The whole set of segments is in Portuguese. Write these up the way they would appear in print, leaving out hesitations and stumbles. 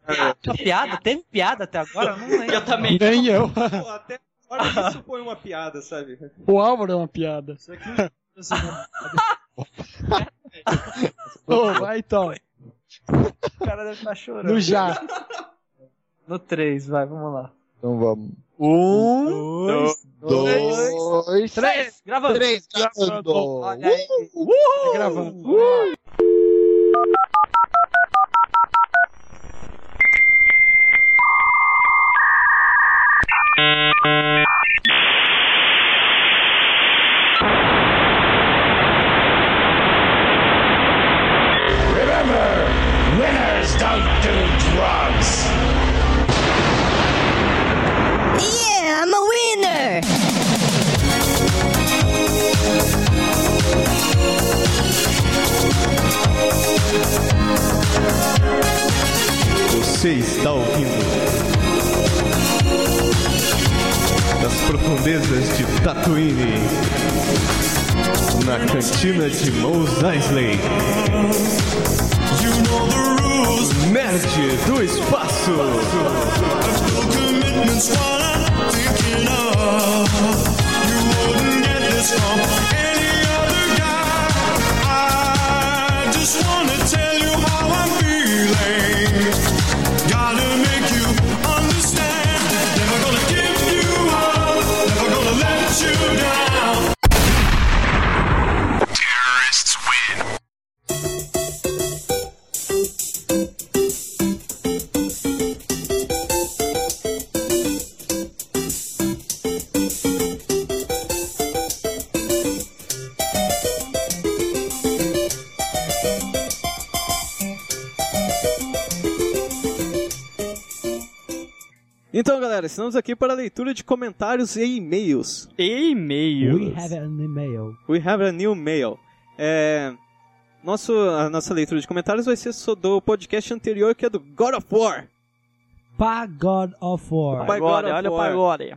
A piada? Teve piada até agora? Eu não lembro. Eu também. Nem eu. Pô, até agora isso foi uma piada, sabe? O Álvaro é uma piada. Isso aqui não Ô, vai então. O cara deve estar chorando. No já. No 3, vai, vamos lá. Então vamos. 2, 3, gravando. 3, gravando. Olha aí. Tá gravando. Winners don't do drugs. Yeah, I'm a winner! Você está ouvindo das profundezas de Tatooine, na cantina de Mos Eisley, Nerd do Espaço. Então, galera, estamos aqui para a leitura de comentários e e-mails. E-mails. We have an email. We have a new mail. A nossa leitura de comentários vai ser do podcast anterior, que é do God of War. God of War. Pagode, Olha o pagode.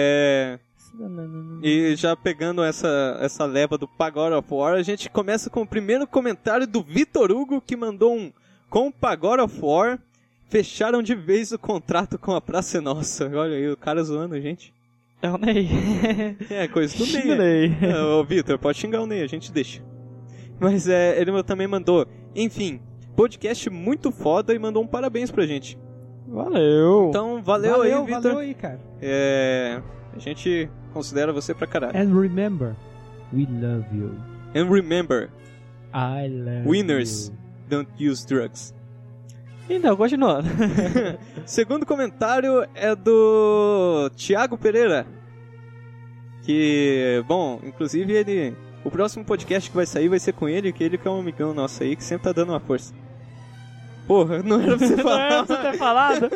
E já pegando essa leva do God of War, a gente começa com o primeiro comentário do Vitor Hugo, que mandou um: com o God of War, fecharam de vez o contrato com a Praça é Nossa. Olha aí, o cara zoando a gente. É o Ney. É, coisa do Xinga Ney. Ney. Ô, Vitor, pode xingar o Ney, a gente deixa. Mas ele também mandou: enfim, podcast muito foda, e mandou um parabéns pra gente. Valeu. Então, valeu aí, Vitor. Valeu aí, cara. A gente considera você pra caralho. And remember, we love you. And remember, I love winners you. don't use drugs. Então, continuando. Segundo comentário é do Thiago Pereira. Que, bom, inclusive o próximo podcast que vai sair vai ser com ele, que ele que é um amigão nosso aí, que sempre tá dando uma força. Porra, não era pra você falar. Não era pra você ter falado.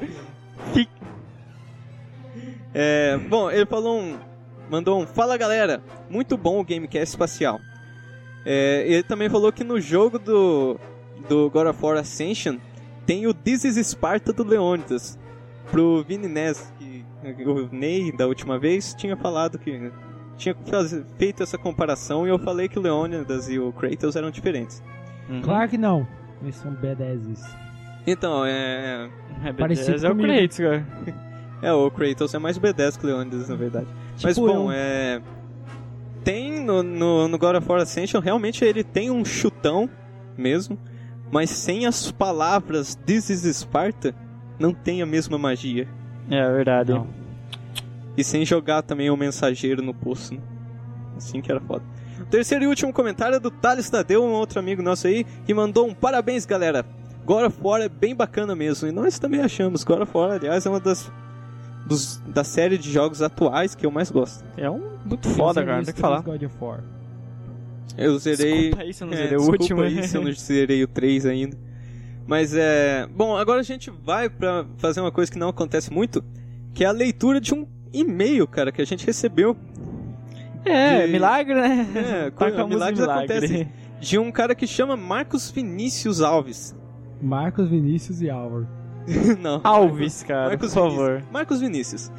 Bom, ele mandou um: fala galera, muito bom o Gamecast espacial. Ele também falou que no jogo do God of War Ascension tem o This is Sparta do Leônidas. Pro Vini Ness, que o Ney da última vez tinha falado que tinha feito essa comparação, e eu falei que o Leônidas e o Kratos eram diferentes. Claro que não. Eles são badasses. Então, Parecido é o comigo. Kratos, cara. o Kratos é mais B10 que o Leônidas, na verdade. Mas bom, tem no God of War Ascension, realmente ele tem um chutão mesmo, mas sem as palavras This is Sparta, não tem a mesma magia. É verdade. Não. E sem jogar também o mensageiro no poço, né? Assim que era foda. O terceiro e último comentário é do Thales Tadeu, um outro amigo nosso aí, que mandou um: parabéns, galera. God of War é bem bacana mesmo. E nós também achamos. God of War, aliás, é uma da série de jogos atuais que eu mais gosto. É muito foda, cara. Tem que falar. God of War. Eu zerei... Desculpa aí se eu não zerei o desculpa último. aí se eu não zerei o 3 ainda. Mas bom, agora a gente vai pra fazer uma coisa que não acontece muito, que é a leitura de um e-mail, cara, que a gente recebeu. Milagre, né? Milagres acontecem. De um cara que chama Marcos Vinícius Alves. Marcos, Vinícius e Álvaro. Não. Alves, cara, Marcos por favor. Vinícius. Marcos Vinícius.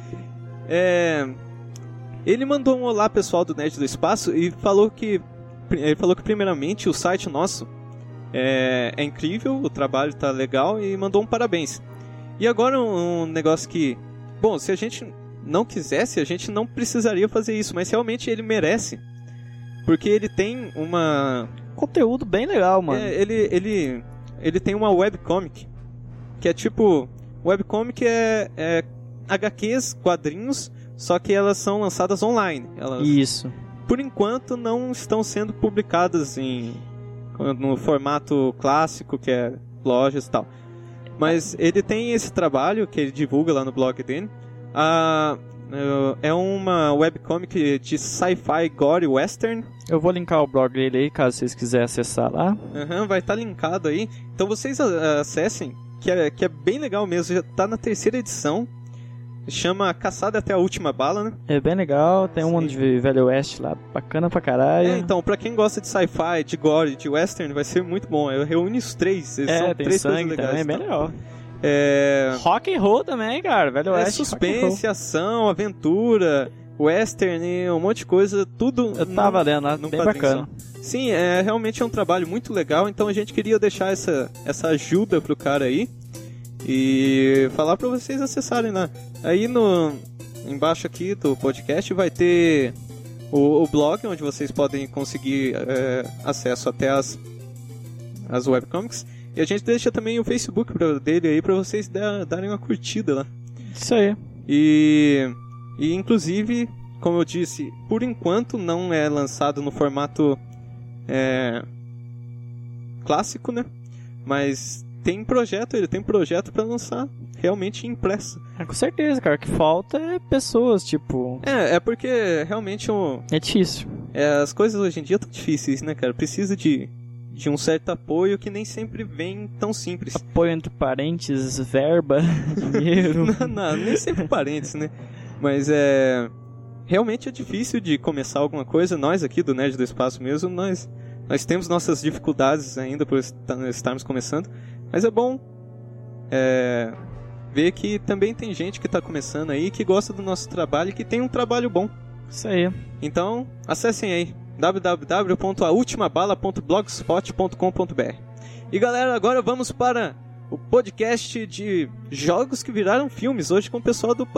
Ele mandou um olá pessoal do Nerd do Espaço e falou que primeiramente o site nosso É incrível, o trabalho tá legal e mandou um parabéns. E agora um negócio que... Bom, se a gente não quisesse, a gente não precisaria fazer isso, mas realmente ele merece. Porque ele tem uma... Conteúdo bem legal, mano. Ele tem uma webcomic, que é tipo... Webcomic é HQs, quadrinhos, só que elas são lançadas online. Isso. Por enquanto não estão sendo publicadas no formato clássico, que é lojas e tal. Mas ele tem esse trabalho que ele divulga lá no blog dele. É uma webcomic de sci-fi, gore, western. Eu vou linkar o blog dele aí, caso vocês quiserem acessar lá. Vai estar linkado aí. Então vocês acessem, que é bem legal mesmo. Já tá na 3ª edição. Chama Caçada até a Última Bala, né? É bem legal, tem um de Velho Oeste lá, bacana pra caralho. Então, pra quem gosta de sci-fi, de gore, de western, vai ser muito bom. Reúne os três. São tem 3 sangue coisas legais. também, é bem legal. É... Rock and roll também, cara, Velho Oeste. Suspense, ação, aventura, western e um monte de coisa, tudo. Eu tava lendo lá, bem bacana. Sim, realmente é um trabalho muito legal, então a gente queria deixar essa ajuda pro cara aí. E falar pra vocês acessarem lá. Aí embaixo aqui do podcast vai ter o blog, onde vocês podem conseguir acesso até as webcomics. E a gente deixa também o Facebook dele aí pra vocês darem uma curtida lá. Isso aí. E inclusive, como eu disse, por enquanto não é lançado no formato clássico, né? Mas ele tem projeto pra lançar realmente impresso. Com certeza, cara. O que falta é pessoas, tipo... É porque realmente é difícil. As coisas hoje em dia estão difíceis, né, cara? Precisa de um certo apoio que nem sempre vem tão simples. Apoio entre parentes, verba, dinheiro... não, nem sempre parentes, né? Mas realmente é difícil de começar alguma coisa. Nós aqui do Nerd do Espaço mesmo, nós temos nossas dificuldades ainda por estarmos começando. Mas é bom ver que também tem gente que está começando aí, que gosta do nosso trabalho e que tem um trabalho bom. Isso aí. Então, acessem aí www.aultimabala.blogspot.com.br. E galera, agora vamos para o podcast de jogos que viraram filmes, hoje com o pessoal do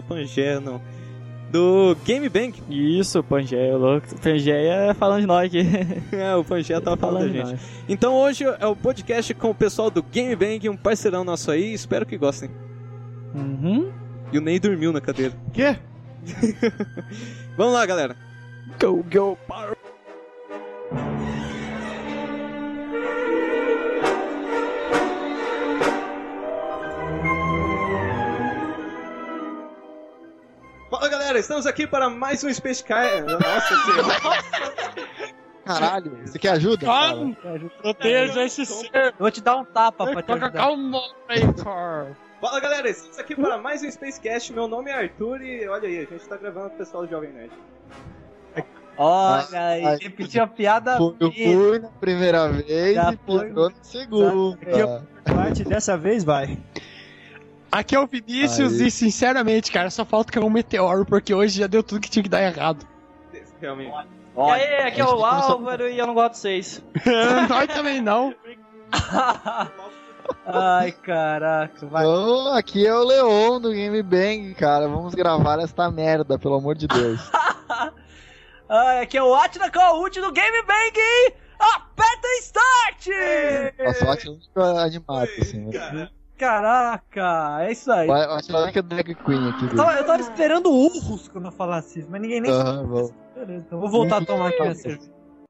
Game Bang. Isso, o Pangeia, louco. O Pangeia falando de nós aqui. O Pangeia tava falando da gente. Então hoje é o podcast com o pessoal do Game Bang, um parceirão nosso aí, espero que gostem. E o Ney dormiu na cadeira. Quê? Vamos lá, galera. Go, power. Fala, galera, estamos aqui para mais um Space Car. Nossa senhora. Caralho, você quer ajuda? Calma, proteja esse ser. Eu vou te dar um tapa pra te ajudar. Calma aí, cara. Fala, galera, estamos aqui para mais um Spacecast. Meu nome é Arthur e olha aí, a gente tá gravando com o pessoal do Jovem Nerd. Olha aí, repetiu a piada. Eu fui na primeira vez Já e piorou na segunda. Parte dessa vez vai. Aqui é o Vinícius e, sinceramente, cara, só falta cair um meteoro, porque hoje já deu tudo que tinha que dar errado. Realmente. E aí, aqui é o Álvaro e eu não gosto de vocês. Nós também não. Ai, caraca, vai. Oh, aqui é o Leon do Game Bang, cara. Vamos gravar esta merda, pelo amor de Deus. Ai, aqui é o Atila com o ult do Game Bang. Aperta Start! Nossa, o Atila é animado, assim. Caraca, é isso aí. O Atila é drag queen aqui. Eu tava esperando urros quando eu falasse isso, mas ninguém nem... Bom. Beleza, então vou voltar a tomar aqui minha cerveja.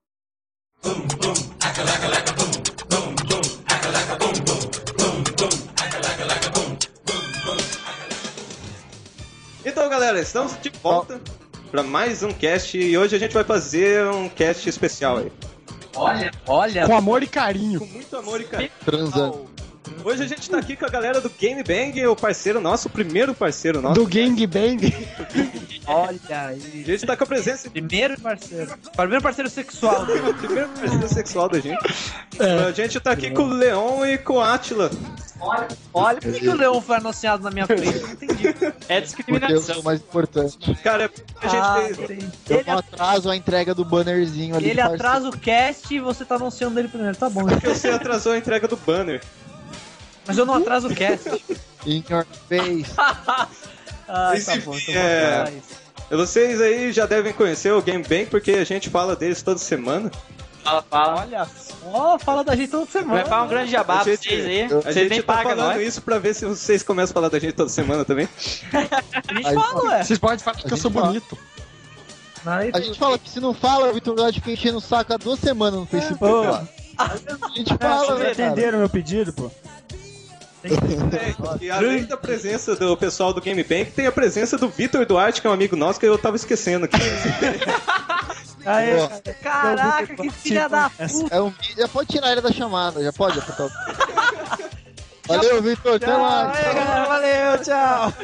Então, galera, estamos de volta para mais um cast e hoje a gente vai fazer um cast especial aí. Olha. Com amor e carinho. Com muito amor e carinho. Transando. Hoje a gente tá aqui com a galera do Game Bang, o parceiro nosso, o primeiro parceiro nosso. Do Gang Bang. Olha aí. A gente tá com a presença... Primeiro parceiro sexual. Primeiro parceiro sexual da gente. A gente tá aqui com o Leon e com o Atila. Olha, por que o Leon foi anunciado na minha frente? Eu não entendi. Porque É eu sou discriminação. o mais importante. Cara, a gente fez... entendi. Eu não atraso a entrega do bannerzinho ali. Ele atrasa o cast e você tá anunciando ele primeiro. Tá bom. Porque você atrasou a entrega do banner. Mas eu não atraso o cast. In your face. Ai, Mas tá enfim, bom, então vou atrasar isso. Vocês aí já devem conhecer o Game Bank, porque a gente fala deles toda semana. Fala. Olha só, fala da gente toda semana. Vai falar um grande jabá A pra gente- vocês aí. A Vocês gente nem tá pagam, falando não é? isso pra ver se vocês começam a falar da gente toda semana também. A gente Aí, fala, ué. Vocês podem falar que eu sou gente fala. bonito. Aí, A gente fala que se não fala, o Vitor Duarte fica enchendo o saco há 2 semanas no Facebook. Ô. lá. A gente fala, Vocês né, cara? atenderam meu pedido, pô? E além da presença do pessoal do Game Bank, tem a presença do Vitor Duarte, que é um amigo nosso que eu tava esquecendo aqui. Aí, Ó, Caraca, que filha da puta. é um vídeo. Já pode tirar ele da chamada, já pode? Valeu, Vitor, até mais. Aí, galera, valeu, tchau.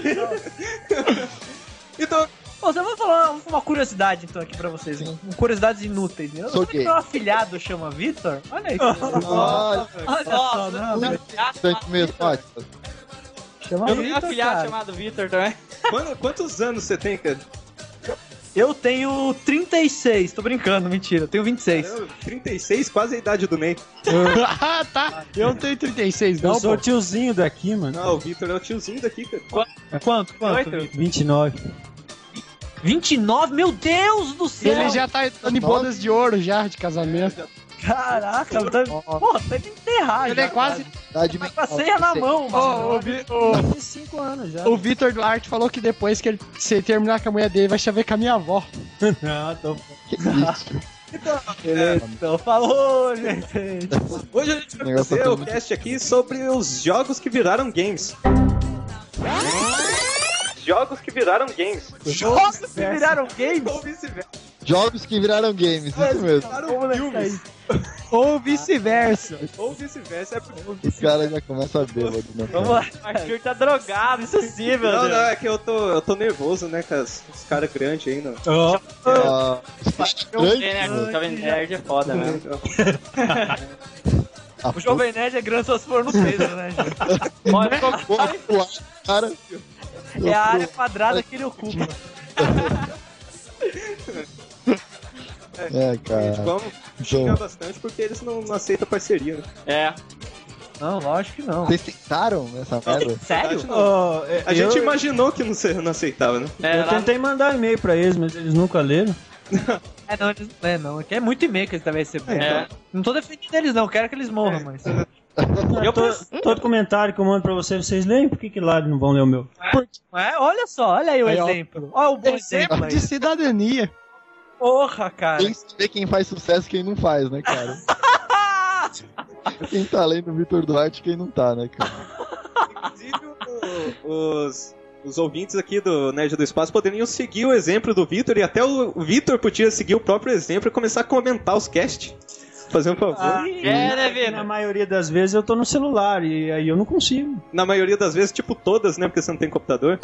Então, Bom, eu vou falar uma curiosidade então aqui pra vocês. Curiosidades inúteis. Eu Sou sei que gay. meu afilhado chama Vitor. Olha aí. Olha, Nossa, bastante mesmo, ótimo. chama Eu tenho um Vitor, afilhado cara. chamado Vitor também. quantos anos você tem, cara? Eu tenho 36, tô brincando, mentira. Eu tenho 26. Eu, 36, quase a idade do Ney. Ah, tá. Eu não tenho 36, eu não, sou pô. o tiozinho daqui, mano. Não, o Vitor é o tiozinho daqui, cara. Quanto? Oito? Vitor? 29. 29? Meu Deus do céu! Ele já tá entrando em bodas de ouro já, de casamento. Caraca, porra, tá indo enterrar. Ele já, é quase... Idade Tá com a ceia na mão, mano. Tem 5 anos já. O Vitor Duarte falou que depois que ele se terminar com a mulher dele, vai chavecar com a minha avó. Não, tô... Que isso? Então, falou, gente. Hoje a gente vai negócio fazer tá o muito- cast aqui sobre os jogos que viraram games. Jogos que viraram games. Jogos que viraram games? Ou vice-versa. Jogos que viraram games, isso mesmo. Viraram filmes. Ou vice-versa. Ou vice-versa. É porque... O cara já começa a bêbado, né? Vamos lá. O Arthur tá drogado, isso sim, meu Não, Deus. não, é que eu tô nervoso, né, com os caras grandes aí, não. Ah, Jovem Nerd, Jovem Nerd é foda, né? O Jovem Nerd é grande só se for no peso, né, gente? Olha, como- cara. É a área quadrada que ele ocupa. É, cara. Vamos xingar bastante porque eles não aceitam parceria, né? É. Não, lógico que não. Vocês tentaram essa merda? Sério? Não. A gente eu, imaginou que não aceitava, né? É, eu lá- tentei mandar e-mail pra eles, mas eles nunca leram. É, não, eles, não. Aqui é muito e-mail que eles devem receber. É. Não tô defendendo eles, não. Quero que eles morram, mas. Todo comentário que eu mando pra vocês leem, por que lá eles não vão ler o meu? É, olha só, olha aí o Aí, ó. exemplo. Olha o bom exemplo Exemplo aí. de cidadania. Porra, cara. Tem que ver quem faz sucesso e quem não faz, né, cara? Quem tá lendo o Vitor Duarte e quem não tá, né, cara? Inclusive, os ouvintes aqui do Nerd do Espaço poderiam seguir o exemplo do Vitor e até o Vitor podia seguir o próprio exemplo e começar a comentar os casts. Fazer um favor. É, né, Na Vitor? maioria das vezes eu tô no celular e aí eu não consigo. Na maioria das vezes, tipo todas, né? Porque você não tem computador.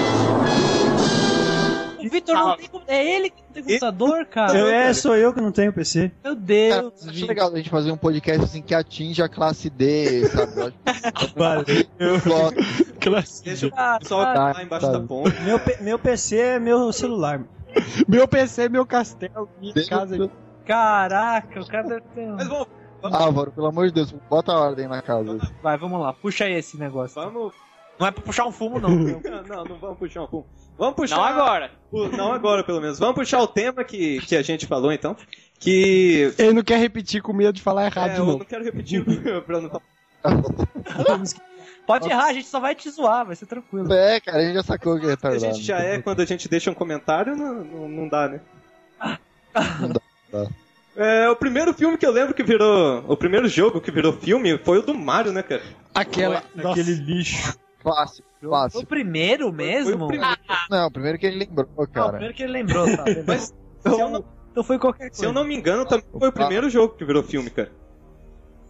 O Vitor não tem. É ele que não tem computador, cara. Sou eu que não tenho PC. Meu Cara, Deus. acho legal a gente fazer um podcast assim que atinge a classe D, sabe? Eu acho que Valeu. Deixa o Ah, pessoal tá. lá embaixo da ponte. Meu PC é meu celular. Meu PC, meu castelo, minha casa. Caraca, o cara deve ter. Mas vamos, Álvaro, pelo amor de Deus, bota a ordem na casa. Vai, vamos lá. Puxa aí esse negócio. vamos. Não é pra puxar um fumo, não. Não vamos puxar um fumo. Vamos puxar. Não agora. Não agora, pelo menos. Vamos puxar o tema que a gente falou, então. Que. Ele não quer repetir com medo de falar errado de eu novo. não quero repetir pra não falar. Pode errar, a gente só vai te zoar, vai ser tranquilo. É, cara, a gente já sacou que é A retardado. gente já é, quando a gente deixa um comentário, não dá, né? Não dá. É, o primeiro filme que eu lembro que virou. O primeiro jogo que virou filme foi o do Mario, né, cara? Aquela. Aquele lixo. Clássico, Foi o clássico. primeiro mesmo? Foi o primeiro. Não, primeiro que ele lembrou, Não, o cara. primeiro que ele lembrou, tá? Mas se eu não, Então foi qualquer coisa. se eu não me engano, também foi o primeiro jogo que virou filme, cara.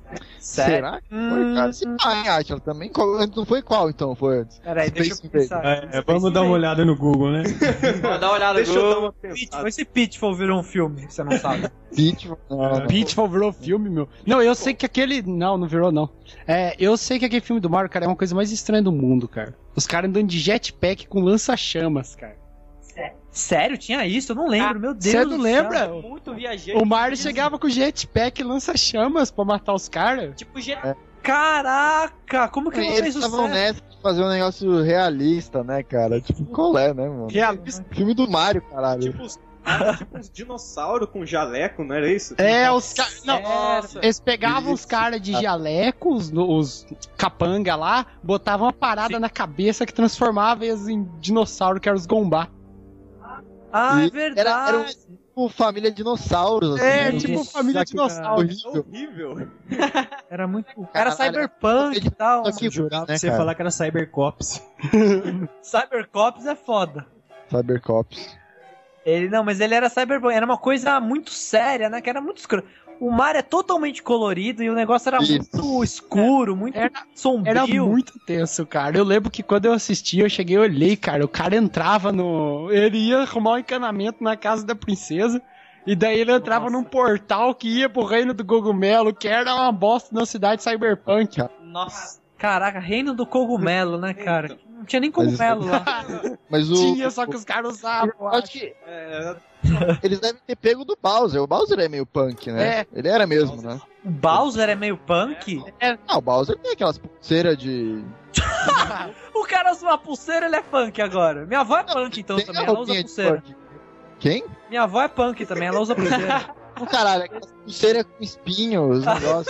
Sério? Será que foi, cara? Se pá, Atila, também. Não foi qual, então? Foi antes? Peraí, deixa eu Space pensar. Vamos dar uma olhada no Google, né? Vou dar uma olhada Deixa eu dar uma Pitfall. Esse Pitfall virou um filme, você não sabe. Pitfall. Pitfall virou filme, meu. Não, eu sei que aquele... Não virou, não. Eu sei que aquele filme do Mario, cara, é uma coisa mais estranha do mundo, cara. Os caras andando de jetpack com lança-chamas, cara. Sério? Tinha isso? Eu não lembro, meu Deus. Você não do lembra? céu. Muito viajante. O Mario chegava com jetpack e lança-chamas pra matar os caras. Tipo, Caraca, como que não Eles fez estavam sucesso? nessa de fazer um negócio realista, né, cara? Tipo, colé, né, mano? Realista. Filme do Mario, caralho. Tipo uns dinossauros com jaleco, não era isso? Os caras... Não, Nossa. eles pegavam os caras de jaleco, os capanga lá, botavam uma parada na cabeça que transformava eles em dinossauro, que eram os Gombá. Ah, é E verdade. Era tipo família dinossauros, assim. É, né? tipo Já família que- dinossauro. Horrível. Era muito... Era Caralho. cyberpunk e tal. Só que, Jurava né, que você ia cara? falar que era Cybercops. Cybercops é foda. Cybercops. Mas ele era cyberpunk. Era uma coisa muito séria, né? Que era muito escuro. O mar é totalmente colorido e o negócio era Isso. muito escuro, muito sombrio. Era muito tenso, cara. Eu lembro que quando eu assisti, eu cheguei e olhei, cara. O cara entrava no... Ele ia arrumar um encanamento na casa da princesa. E daí ele entrava num portal que ia pro reino do cogumelo, que era uma bosta na cidade cyberpunk. Nossa. Caraca, reino do cogumelo, né, cara? Não tinha nem cogumelo lá. Mas o... Tinha, só que os caras usavam. Eu acho que eles devem ter pego do Bowser. O Bowser é meio punk, né? É. Ele era mesmo, né? O Bowser é meio punk? Ah, o Bowser tem aquelas pulseiras de... O cara usa uma pulseira, ele é punk agora. Minha avó é punk, então, Tem também. a Ela usa roupinha de pulseira. punk. Quem? Minha avó é punk também, ela usa pulseira. Oh, caralho, aquelas pulseiras com espinhos, negócio.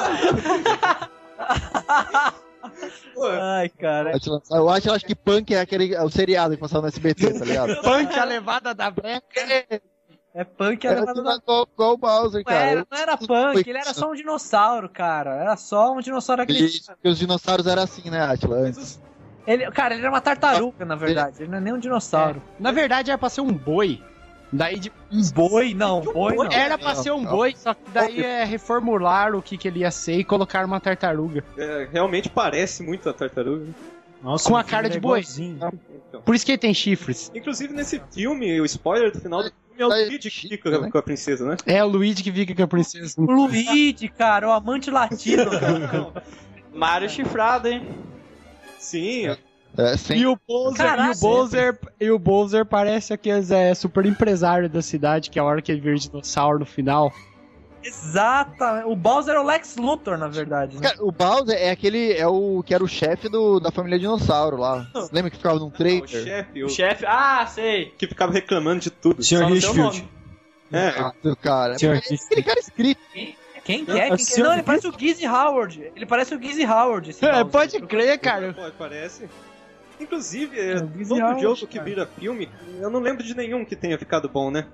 Ai, cara. Eu acho que punk é o seriado que passava no SBT, tá ligado? Punk, a levada da breca. É punk, Era ela tudo igual o Bowser, cara. não era punk, ele era só um dinossauro, cara. Era só um dinossauro agressivo. Isso, porque os dinossauros eram assim, né, Atila? Antes. Cara, ele era uma tartaruga, na verdade. Ele não é nem um dinossauro. Na verdade, era pra ser um boi. Daí de... Um boi? Não, boi não. Era pra ser um boi, só que daí reformularam o que ele ia ser e colocaram uma tartaruga. Realmente parece muito a tartaruga. Nossa, Com a cara de boi. Então. Por isso que ele tem chifres. Inclusive nesse filme, o spoiler do final do filme é o Luigi que fica com a princesa, né? É o Luigi que fica com a princesa. O Luigi, cara, o amante latino, cara. Mario chifrado, hein? Sim. Sim. E o Bowser parece aqueles super empresário da cidade, que é a hora que ele vira dinossauro no final. Exatamente. O Bowser é o Lex Luthor, na verdade. Né? Cara, o Bowser é o que era o chefe da família dinossauro lá. Você lembra que ficava num trailer? O chefe, sei. que ficava reclamando de tudo. Senhor Só no seu Richfield. Cara. Senhor Aquele cara escrito. Quem que é? Não, ele parece o Gizzy Howard. Ele parece o Gizzy Howard. Esse Bowser. Pode crer, cara. Parece. Inclusive, Gizzy todo Howard, jogo que cara. vira filme, eu não lembro de nenhum que tenha ficado bom, né?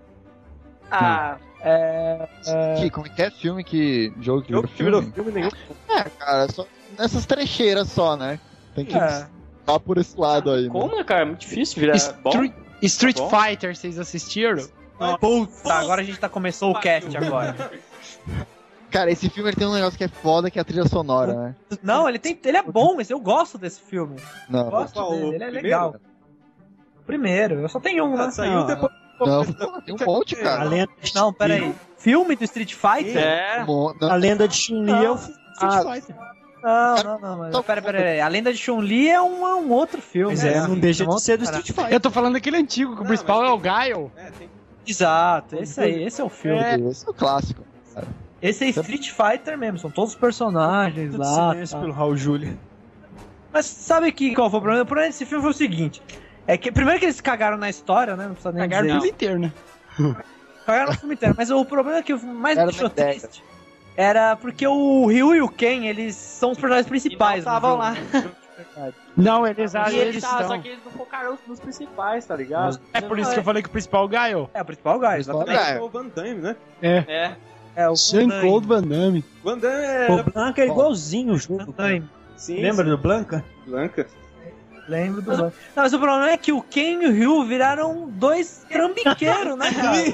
Como é que é filme que... Jogo que Jogo que virou filme nenhum. Cara, só nessas trecheiras só, né? Tem que É. estar por esse lado aí, né? Como, cara? É muito difícil virar bom. Street Tá bom. Fighter, vocês assistiram? Tá, agora a gente começou o cast agora. Cara, esse filme ele tem um negócio que é foda, que é a trilha sonora, né? Não, ele é bom, mas eu gosto desse filme. Não, Eu gosto Qual, dele, o ele é primeiro? legal. Primeiro, eu só tenho um, né? Saiu depois. não, tem um monte, A cara. lenda, Não, peraí. Filme do Street Fighter? É. a lenda de Chun-Li é o Street Fighter. Não, mas peraí. A Lenda de Chun-Li é um outro filme. Mas não deixa É um de ser do outro Street Fighter. Eu tô falando daquele antigo, que o principal é o Gaio. Exato, esse aí, esse é o filme. Esse é o clássico. Esse é Street Fighter mesmo, são todos os personagens Tudo lá. silêncio Tá. pelo Raul Júlia. Mas sabe qual foi o problema? O problema desse filme foi o seguinte: é que primeiro que eles cagaram na história, né? Não precisa nem Cagaram dizer. tudo inteiro, né? Cagaram no filme inteiro. Mas o problema é que o mais me Era deixou uma ideia. triste era porque o Ryu e o Ken, eles são os personagens principais. E não estavam lá. Não, eles E eles estão. só que eles não focaram nos principais, tá ligado? É por isso que eu falei que o principal é o Gaio. É o principal guy, exatamente. É. É o Van Damme, né? É. É o Jean-Claude Van Damme. Van Damme O é... Blanca é igualzinho o jogo. Damme. Sim, Lembra do Blanca? Blanca. Lembro do Não, mas o problema é que o Ken e o Ryu viraram dois trambiqueiros, né, cara?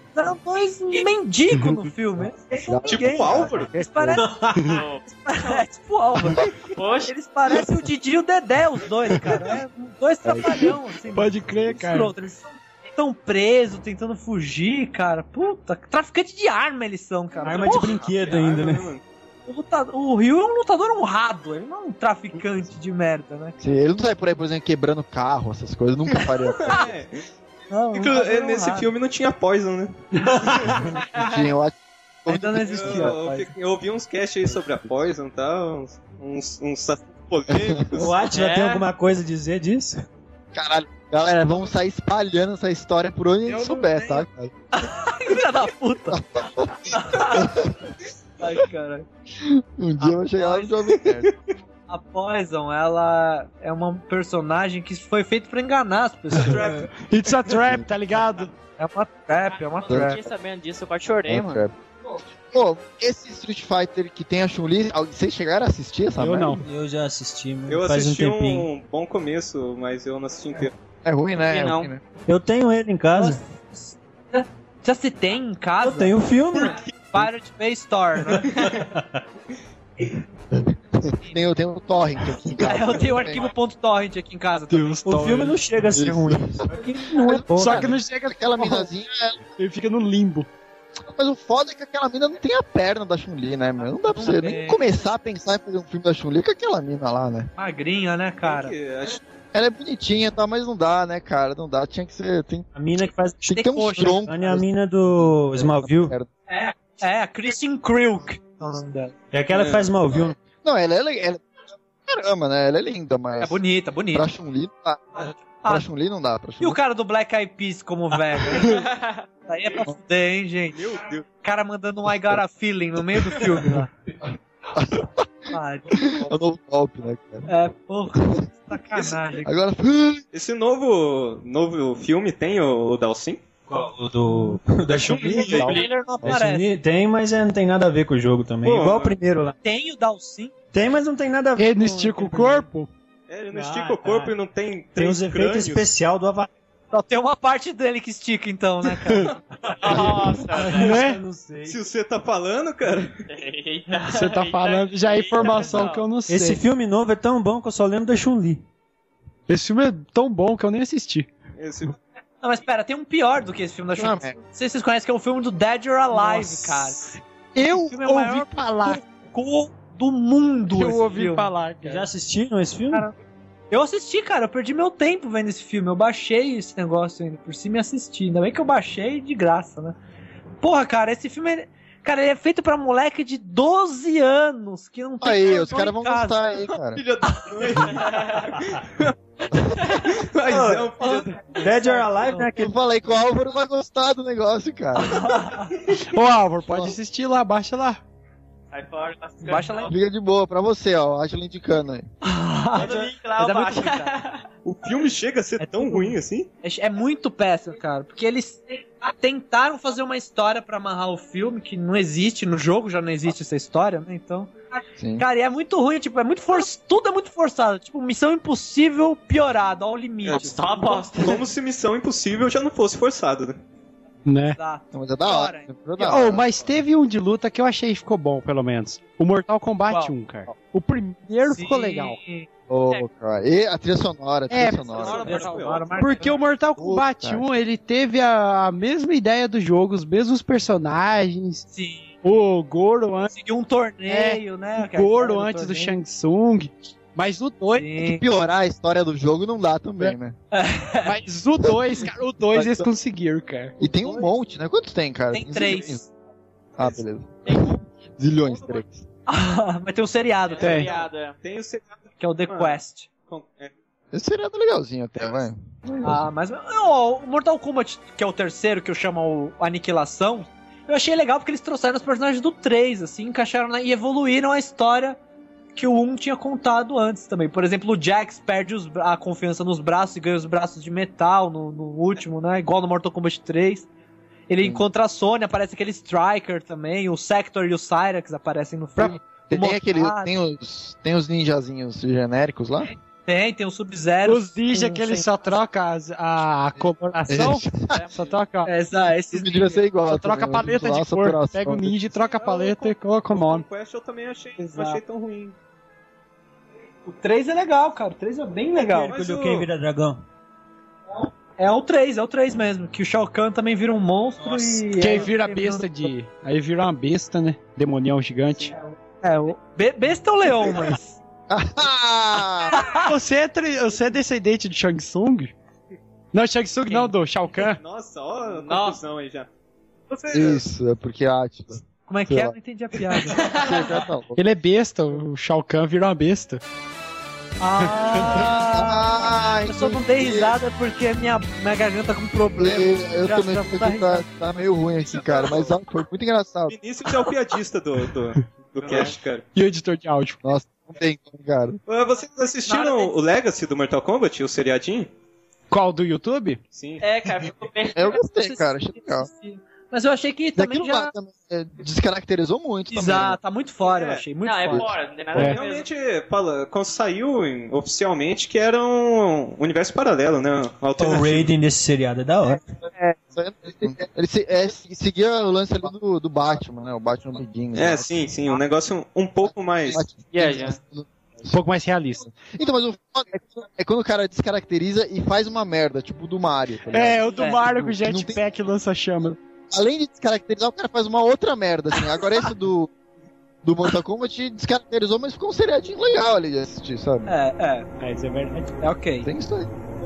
eram dois mendigos no filme. Tipo o Álvaro? Eles parecem... tipo o Álvaro. Poxa. Eles parecem o Didi e o Dedé, os dois, cara. Dois trapalhão, assim. Pode crer, cara. Escroto. Eles estão presos, tentando fugir, cara. Puta, traficante de arma eles são, cara. Arma de brinquedo ainda, né? O Ryu é um lutador honrado, ele não é um traficante de merda, né? Sim, ele não sai por aí, por exemplo, quebrando carro, essas coisas, nunca faria. Não, Nesse filme não tinha Poison, né? Tinha, eu acho. Ainda não existia. Eu ouvi uns cast aí sobre a Poison e tal, uns polêmicos. O Atila tem alguma coisa a dizer disso? Caralho, galera, vamos sair espalhando essa história por onde a gente souber, tá? Cara? Filha da puta! Ai, caralho. Um dia eu vou chegar lá no Jovem Nerd. A Poison, ela é uma personagem que foi feita pra enganar as pessoas. It's a trap, tá ligado? É uma trap, é uma Eu trap. fiquei sabendo disso, eu quase chorei, mano. Pô, esse Street Fighter que tem a Chun-Li, vocês chegaram a assistir essa Eu merda? não. Eu já assisti, mas Eu faz assisti um tempinho. um bom começo, mas eu não assisti inteiro. É ruim, né? E não. ruim, né? Eu tenho ele em casa. Já se tem em casa? Eu tenho o filme. Pirate Bay Store, né? Eu tenho o Torrent aqui em casa. Eu tenho o arquivo.torrent aqui em casa. O filme não chega a ser ruim. Só que não é bom. Só cara. que não chega Aquela minazinha, ele fica no limbo. mas o foda é que aquela mina não tem a perna da Chun-Li, né, meu? Não dá pra você nem começar a pensar em fazer um filme da Chun-Li com aquela mina lá, né? Magrinha, né, cara? Ela é bonitinha, tá, mas não dá, né, cara? Não dá, tinha que ser... Tem A mina que faz... que ter um tronco. É a mina do Smallville. É, a Kristen Krug. É o nome dela. É aquela que faz Smallville. Não, ela caramba, né? Ela é linda, mas... É bonita, bonita. Pra Chun-Li não dá. Pra Chun-Li não dá. Pra E o Chun-Li... cara do Black Eyed Peas como velho? Aí é pra fuder, hein, gente? Meu Deus. O cara mandando um I Got a Feeling no meio do filme lá. É o novo golpe, né, cara? É, porra, sacanagem. Agora... Esse novo filme tem o Dalsin? O do... Da Chun-Li. O trailer não aparece. Tem, mas não tem nada a ver com o jogo também. Pô, Igual o primeiro lá. Tem o Dalsin. Tem, mas não tem nada a ver Ele com não estica o corpo? Ele não estica o corpo e não tem Tem os efeitos crânios. especiais do Avatar. Só tem uma parte dele que estica, então, né, cara? Nossa, Né? Eu não sei. Se você tá falando, cara... eita. Você tá falando já é informação que eu não sei. Esse filme novo é tão bom que eu só lembro da Chun-Li. Esse filme é tão bom que eu nem assisti. Não, mas pera, tem um pior do que esse filme da Chun-Li. Não sei se vocês conhecem, que é o filme do Dead or Alive, cara. Eu filme é o ouvi maior falar. Cocô do mundo. Eu esse ouvi filme. falar, cara. Já assistiram esse filme? Cara, eu assisti, cara, eu perdi meu tempo vendo esse filme. Eu baixei esse negócio ainda por cima e assisti. Ainda bem que eu baixei de graça, né? Porra, cara, esse filme cara, ele é feito pra moleque de 12 anos que não tem. Aí, os caras vão gostar aí, cara. Filha da mãe. Mas é um filho da... Dead or Alive, né? Eu falei que o Álvaro vai gostar do negócio, cara. Ô, Álvaro, pode assistir lá, baixa lá. Sai fora, Baixa lá. Fica de boa, pra você, ó. Acho ele indicando aí. Manda o link lá, Mas é muito baixa. ruim, cara. O filme chega a ser tão ruim assim? É muito péssimo, cara. Porque eles tentaram fazer uma história pra amarrar o filme, que não existe no jogo, já não existe essa história, né? Então. Sim. Cara, e é muito ruim, tipo, tudo é muito forçado. Tipo, Missão Impossível piorado, ao limite. Tá uma bosta. Como se Missão Impossível já não fosse forçado, né? Né? Exato. Não, mas é da hora. Oh, mas teve um de luta que eu achei que ficou bom, pelo menos. O Mortal Kombat Qual? 1, cara. O primeiro ficou legal. Ô, cara. E a trilha sonora, Porque o Mortal Kombat 1, ele teve a mesma ideia do jogo, os mesmos personagens. Sim. O Goro antes, Conseguiu um torneio, né? o Goro antes do Shang Tsung. Mas o 2, Sim. piorar a história do jogo não dá também, né? mas o 2, cara, o 2 eles conseguiram, cara. E tem um monte, né? Quantos tem, cara? Tem 3. Ah, beleza. Zilhões, 3. Mas tem um seriado Tem. também, Piada, é. Tem o seriado... que é o The Quest. Esse seriado é legalzinho até, vai. Mas o Mortal Kombat, que é o terceiro, que eu chamo o Aniquilação, eu achei legal porque eles trouxeram os personagens do 3, assim, encaixaram e evoluíram a história que o 1 tinha contado antes também. Por exemplo, o Jax perde a confiança nos braços e ganha os braços de metal no último, né? Igual no Mortal Kombat 3. Ele encontra a Sonya, aparece aquele Striker também, o Sector e o Cyrax aparecem no filme. Tem os ninjazinhos genéricos lá? Tem o Sub-Zero. Os ninja que ele só troca a coloração. Só troca. Esses devia ser igual. Só troca a paleta de cor. Pega o ninja e troca a paleta e coloca o nome. O Quest eu também achei, não achei tão ruim. O 3 é legal, cara. O 3 é bem legal. Mas o Liu vira dragão. É o 3 mesmo. Que o Shao Kahn também vira um monstro e... Que aí vira besta de... Aí vira uma besta, né? Demonião gigante. O besta é o leão, mas... Você é descendente de Shang Tsung? Não, Shang Tsung não, do Shao Kahn. Nossa, ó a confusão aí já. Isso, é porque Átila. Como é que é? Eu não entendi a piada. Ele é besta, o Shao Kahn vira uma besta. Eu só não dei risada porque minha garganta tá com problema. Eu também porque tá meio ruim aqui, cara, mas foi muito engraçado. Vinícius é o piadista do cast, cara. E o editor de áudio. Nossa, não tem como, cara. Vocês assistiram o Legacy do Mortal Kombat, o seriadinho? Qual, do YouTube? Sim. Cara, eu gostei, cara, achei legal. Mas eu achei que também já... descaracterizou muito também. Exato, tá muito fora, eu achei, muito fora. Não, é fora, não tem nada a ver. Realmente, quando saiu oficialmente que era um universo paralelo, né? O Raiden desse seriado é da hora. Ele seguia o lance ali do Batman, né? O Batman Begins. Sim, um negócio um pouco mais... Um pouco mais realista. Então, mas o foda é quando o cara descaracteriza e faz uma merda, tipo o do Mario. Tá o do Mario com o jetpack lança chama. Além de descaracterizar, o cara faz uma outra merda, assim. Agora esse do Mortal Kombat descaracterizou, mas ficou um seriadinho legal ali de assistir, sabe? Isso é verdade. É ok. Tem isso aí.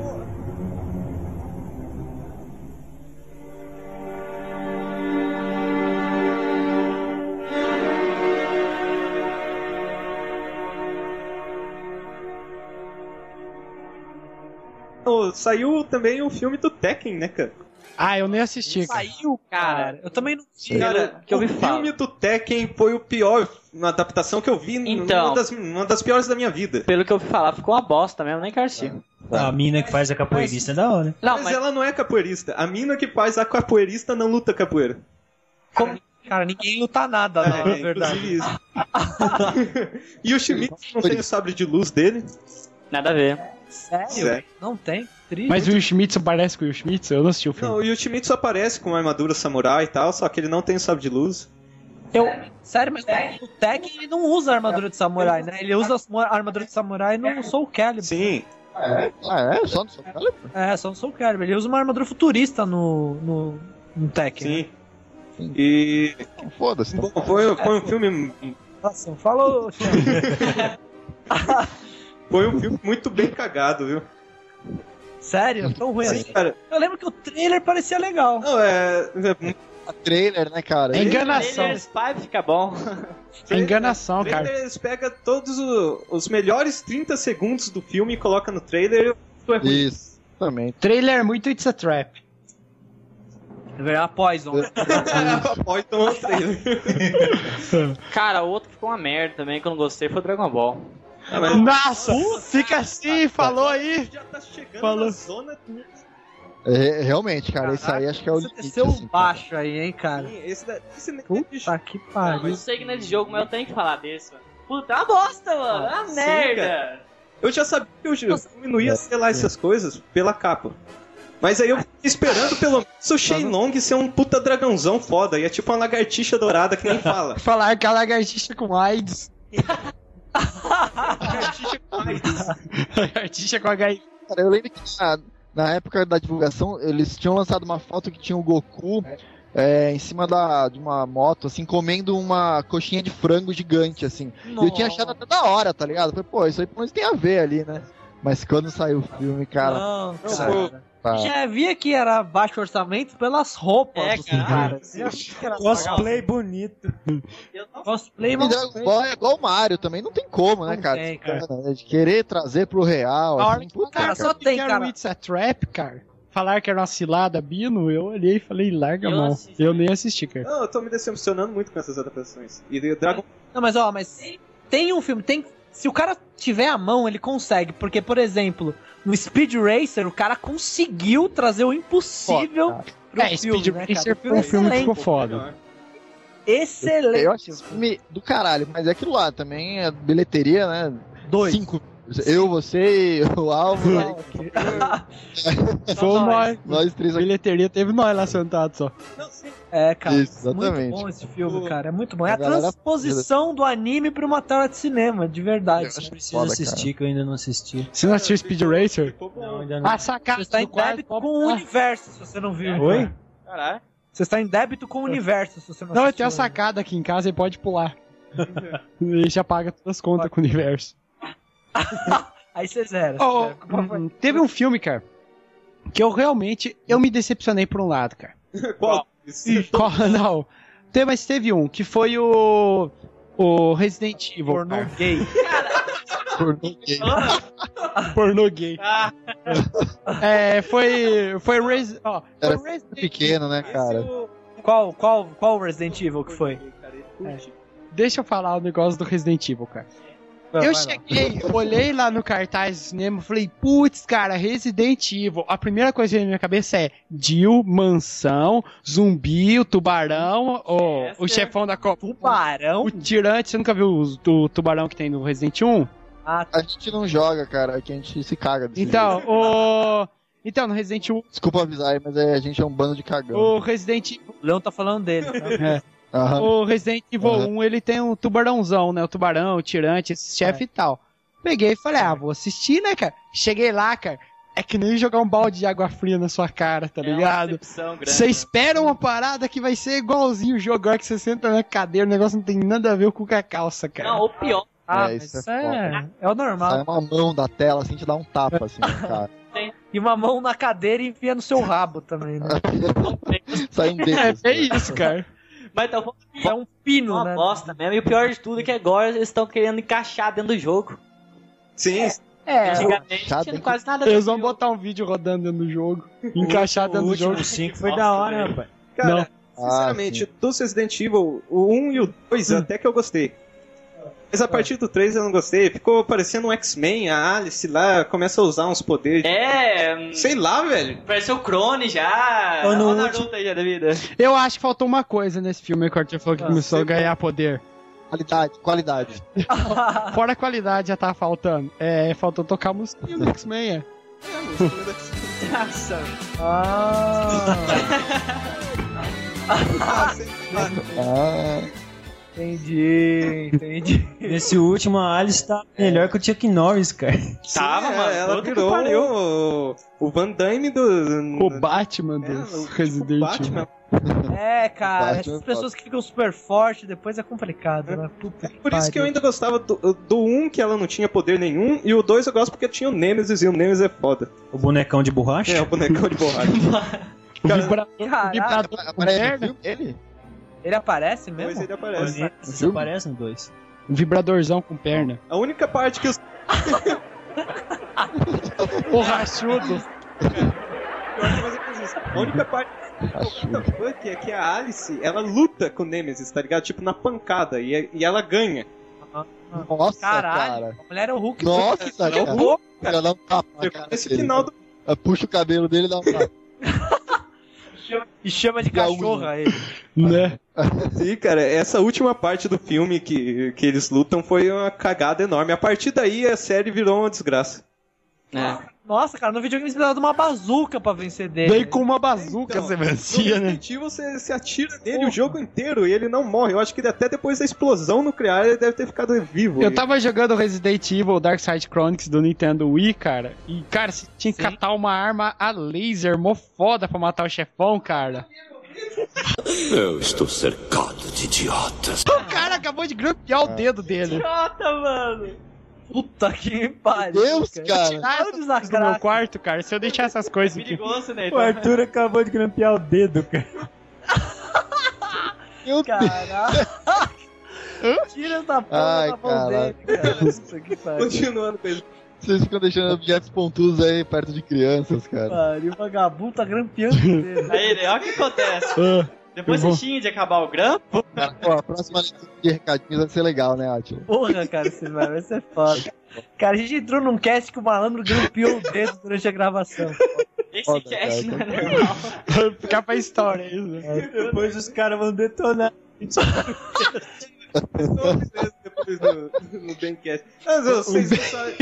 Saiu também o filme do Tekken, né, cara? Eu nem assisti, cara. Saiu, cara. Eu também não vi. Cara, que eu ouvi o filme do Tekken foi o pior, uma adaptação que eu vi, uma das piores da minha vida. Pelo que eu ouvi falar, ficou uma bosta mesmo, nem Garcia. A mina que faz a capoeirista é da hora. Mas ela não é capoeirista. A mina que faz a capoeirista não luta capoeira. Cara, ninguém luta nada, na verdade. Isso. E o Schmitz não tem o sabre de luz dele? Nada a ver. Sério? Não tem? Triste. Mas o Will Schmitz parece com o Will Schmitz? Eu não assisti o filme. Não, o Will Schmitz aparece com uma armadura samurai e tal, só que ele não tem o sabre de luz. Sério, mas o Tekken ele não usa a armadura de samurai, né? Ele usa a armadura de samurai no Soul Calibur. Sim. Só no Soul Calibur? Só no Soul Calibur. Ele usa uma armadura futurista no Tekken. Sim. Né? E... Foda-se. Bom, foi um filme... Nossa, falou, Foi um filme muito bem cagado, viu? Sério? Tão ruim assim? Cara. Eu lembro que o trailer parecia legal. Não, A trailer, né, cara? É enganação. O trailer fica bom. É enganação, cara. Eles pegam todos os melhores 30 segundos do filme e colocam no trailer e é ruim. Isso, também. Trailer é muito It's a Trap. A Poison. Poison é o trailer. Cara, outro que ficou uma merda também, que eu não gostei, foi o Dragon Ball. Nossa! Fica assim, falou aí. Já tá chegando na zona... Realmente, cara, esse aí acho que é o limite. Você desceu assim, baixo aí, hein, cara. Esse Puta que Não, pariu. eu sei que não é de jogo, mas eu tenho que falar desse, mano. Puta, é uma bosta, mano. É uma Sim, merda. cara. Eu já sabia que o filme não ia ser lá essas coisas pela capa. Mas aí eu fiquei esperando pelo menos o Shenlong ser um puta dragãozão foda. E é tipo uma lagartixa dourada que nem fala. Falar que a lagartixa com AIDS. Lagartixa com AIDS. Lagartixa com HIV. Cara, eu lembro que na época da divulgação, eles tinham lançado uma foto que tinha o Goku em cima de uma moto, assim, comendo uma coxinha de frango gigante, assim. E eu tinha achado até da hora, tá ligado? Falei, pô, isso aí pelo menos tem a ver ali, né? Mas quando saiu o filme, cara... Não, cara. Já via que era baixo orçamento pelas roupas dos caras. Cosplay bonito. Cosplay é igual o Mario também, não tem como, né, cara? Tem, cara. De querer trazer pro real. A hora assim, que o cara só tem, cara. It's a Trap, cara. Falar que era uma cilada, Bino, eu olhei e falei, larga a mão. Eu nem assisti, cara. Não, eu tô me decepcionando muito com essas adaptações. E Dragon... Não, mas tem um filme, se o cara tiver a mão, ele consegue. Porque, por exemplo, no Speed Racer, o cara conseguiu trazer o impossível pro filme, Speed Racer foi um filme que ficou foda. Excelente. Eu acho esse filme do caralho, mas é aquilo lá, também é bilheteria, né? 2. 5 Eu, você, o Álvaro. Foi nós três A aqui. bilheteria teve nós lá sentados só. Cara, Isso, exatamente. muito bom esse filme, cara. É muito bom. É A a galera- transposição do anime pra uma tela de cinema, de verdade. Eu preciso Foda, assistir, que eu ainda não assisti. Você não assistiu Speed Racer? Não, ainda não. A sacada Você está em do quarto, débito com o universo, se você não viu. Oi? Caralho. Você está em débito com o universo, se você não Não, eu assistiu tenho a ainda. sacada aqui em casa e pode pular. E já paga todas as contas com o universo. Aí você zera. Oh, teve um filme, cara, que eu me decepcionei por um lado, cara. Qual? Não. Mas teve um, que foi o Resident Evil. Pornô cara. gay. Pornô gay. Foi Resident Era pequeno, né, cara? Qual Resident Evil que foi? Deixa eu falar o negócio do Resident Evil, cara. Eu cheguei, olhei lá no cartaz do cinema e falei, putz, cara, Resident Evil. A primeira coisa que veio na minha cabeça é Jill, mansão, zumbi, o tubarão, o chefão da Copa. Tubarão? O tirante, você nunca viu o tubarão que tem no Resident 1? Ah, A gente não joga, cara, aqui a gente se caga desse Então, jeito. Então, no Resident 1, Desculpa avisar aí, mas a gente é um bando de cagão. o Resident Evil. o Leão tá falando dele. Tá? Aham. O Resident Evil Uhum. 1, ele tem um tubarãozão, né? O tubarão, o tirante, esse chefe e tal. Peguei e falei, vou assistir, né, cara? Cheguei lá, cara. É que nem jogar um balde de água fria na sua cara, tá ligado? Você espera uma parada que vai ser igualzinho o jogo. Agora que você senta na cadeira, o negócio não tem nada a ver com a calça, cara. Não, o pior. Isso mas é é o normal. Sai uma mão da tela assim, te dá um tapa assim, no cara. E uma mão na cadeira e enfia no seu rabo também, né? Sai um dedo. É isso, cara. Mas então, É um pino, uma né? bosta mesmo. E o pior de tudo é que agora eles estão querendo encaixar dentro do jogo. Sim, Antigamente Chato, tinha hein? quase nada a ver Eles com vão o jogo. botar um vídeo rodando dentro do jogo. Encaixar dentro O do jogo. último 5 foi da hora, rapaz. cara, Não. sinceramente, dos Resident Evil, o 1 e o 2 até que eu gostei. Mas a partir do 3 eu não gostei. Ficou parecendo um X-Men, a Alice lá começa a usar uns poderes. Sei lá, velho. Parece o Crone já. Ou no Olha o Naruto aí já da vida. Eu acho que faltou uma coisa nesse filme que o Arthur falou que começou a sempre ganhar poder. Qualidade. Fora a qualidade já tava faltando. Faltou tocar a musiquinha do X-Men. Nossa. Entendi. Nesse último, a Alice tá melhor que o Chuck Norris, cara. Tava, mano. Ela Puta que virou pariu. o Van Damme do... O Batman dos Resident Evil. Batman. Cara, Batman essas é pessoas que ficam super fortes depois é complicado, né? Puta que Por isso que eu pariu. ainda gostava do 1, que ela não tinha poder nenhum, e o 2 eu gosto porque tinha o Nemesis, e o Nemesis é foda. O bonecão de borracha. É, o bonecão de borracha. O Cara, vibrador com Aparece no perna. filme ele? Ele aparece Depois mesmo? ele aparece. Isso aparece no 2. Um vibradorzão com perna. A única parte que os... Borrachudo. A única parte que é que a Alice, ela luta com o Nemesis, tá ligado? Tipo, na pancada, e ela ganha. Nossa, Caralho, cara. a mulher é o Hulk. Nossa, cara. Ela dá um tapa na cara Esse dele. final do... Ela puxa o cabelo dele e dá um tapa. E chama de cachorra ele. Né? Sim, cara, essa última parte do filme que eles lutam foi uma cagada enorme. A partir daí a série virou uma desgraça. Nossa, cara, no videogame você precisava de uma bazuca pra vencer dele. Daí com uma bazuca você vencia, né? Você se atira nele o jogo inteiro e ele não morre. Eu acho que até depois da explosão nuclear ele deve ter ficado vivo. Eu tava jogando Resident Evil Dark Side Chronicles do Nintendo Wii, cara. E, cara, você tinha que catar uma arma a laser mó foda pra matar o chefão, cara. Eu estou cercado de idiotas. O cara acabou de grampear o dedo dele. Idiota, mano. Puta que pariu. Deus, cara. Tirar essas coisas do meu quarto, cara. Se eu deixar essas coisas aqui. Perigoso, né? O Arthur acabou de grampear o dedo, cara. Meu Deus. Caralho. Tira essa porra Ai, da mão caralho. dele, cara. Puta que pariu. Continuando com ele. Vocês ficam deixando objetos pontudos aí perto de crianças, cara. Pariu, o vagabundo tá grampeando dele. Aí, olha o que acontece. Depois eu você xinga de acabar o grampo. Cara, ó, a próxima leitura de recadinhos vai ser legal, né, Átila? Porra, cara, vai ser foda. Cara, a gente entrou num cast que o malandro grampeou o dedo durante a gravação. Esse Foda, cast cara. não é normal. Vai ficar pra história isso. Depois os caras vão detonar. Depois no Bencast. Mas vocês não sabem.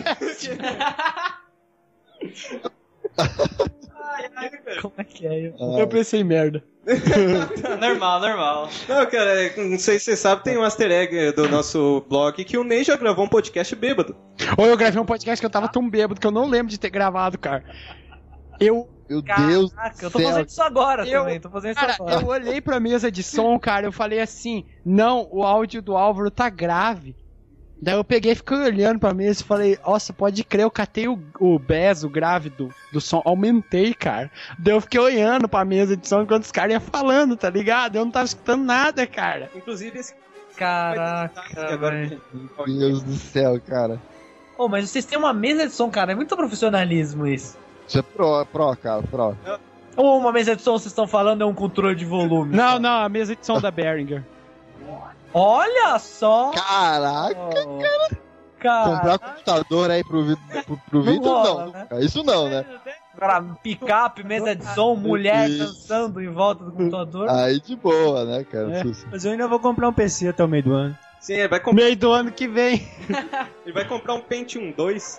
Como é que é? Eu pensei merda. Normal. Não, cara, não sei se você sabe, tem um easter egg do nosso blog que o Ney já gravou um podcast bêbado. Ou eu gravei um podcast que eu tava tão bêbado que eu não lembro de ter gravado, cara. Meu Deus do Eu tô céu. fazendo isso agora também. Tô fazendo isso Cara, agora. eu olhei pra mesa de som, cara, eu falei assim, não, o áudio do Álvaro tá grave. Daí eu peguei e fiquei olhando pra mesa e falei, nossa, pode crer, eu catei o bass, o grave do som, aumentei, cara. Daí eu fiquei olhando pra mesa de som enquanto os caras iam falando, tá ligado? Eu não tava escutando nada, cara. Inclusive esse... Caraca, velho. Meu Deus do céu, cara. Ô, mas vocês têm uma mesa de som, cara. É muito profissionalismo isso. Isso é pro, cara, pro. Ou uma mesa de som, vocês estão falando, é um controle de volume? Não, a mesa de som da Behringer. Olha só! Caraca, cara. Comprar computador aí pro Vitor, rola, não. né? Isso não, né? Agora, picape, mesa de som, mulher dançando em volta do computador. Aí de boa, né, cara? Mas eu ainda vou comprar um PC até o meio do ano. Sim, ele vai comprar... Meio do ano que vem. Ele vai comprar um Pentium 2.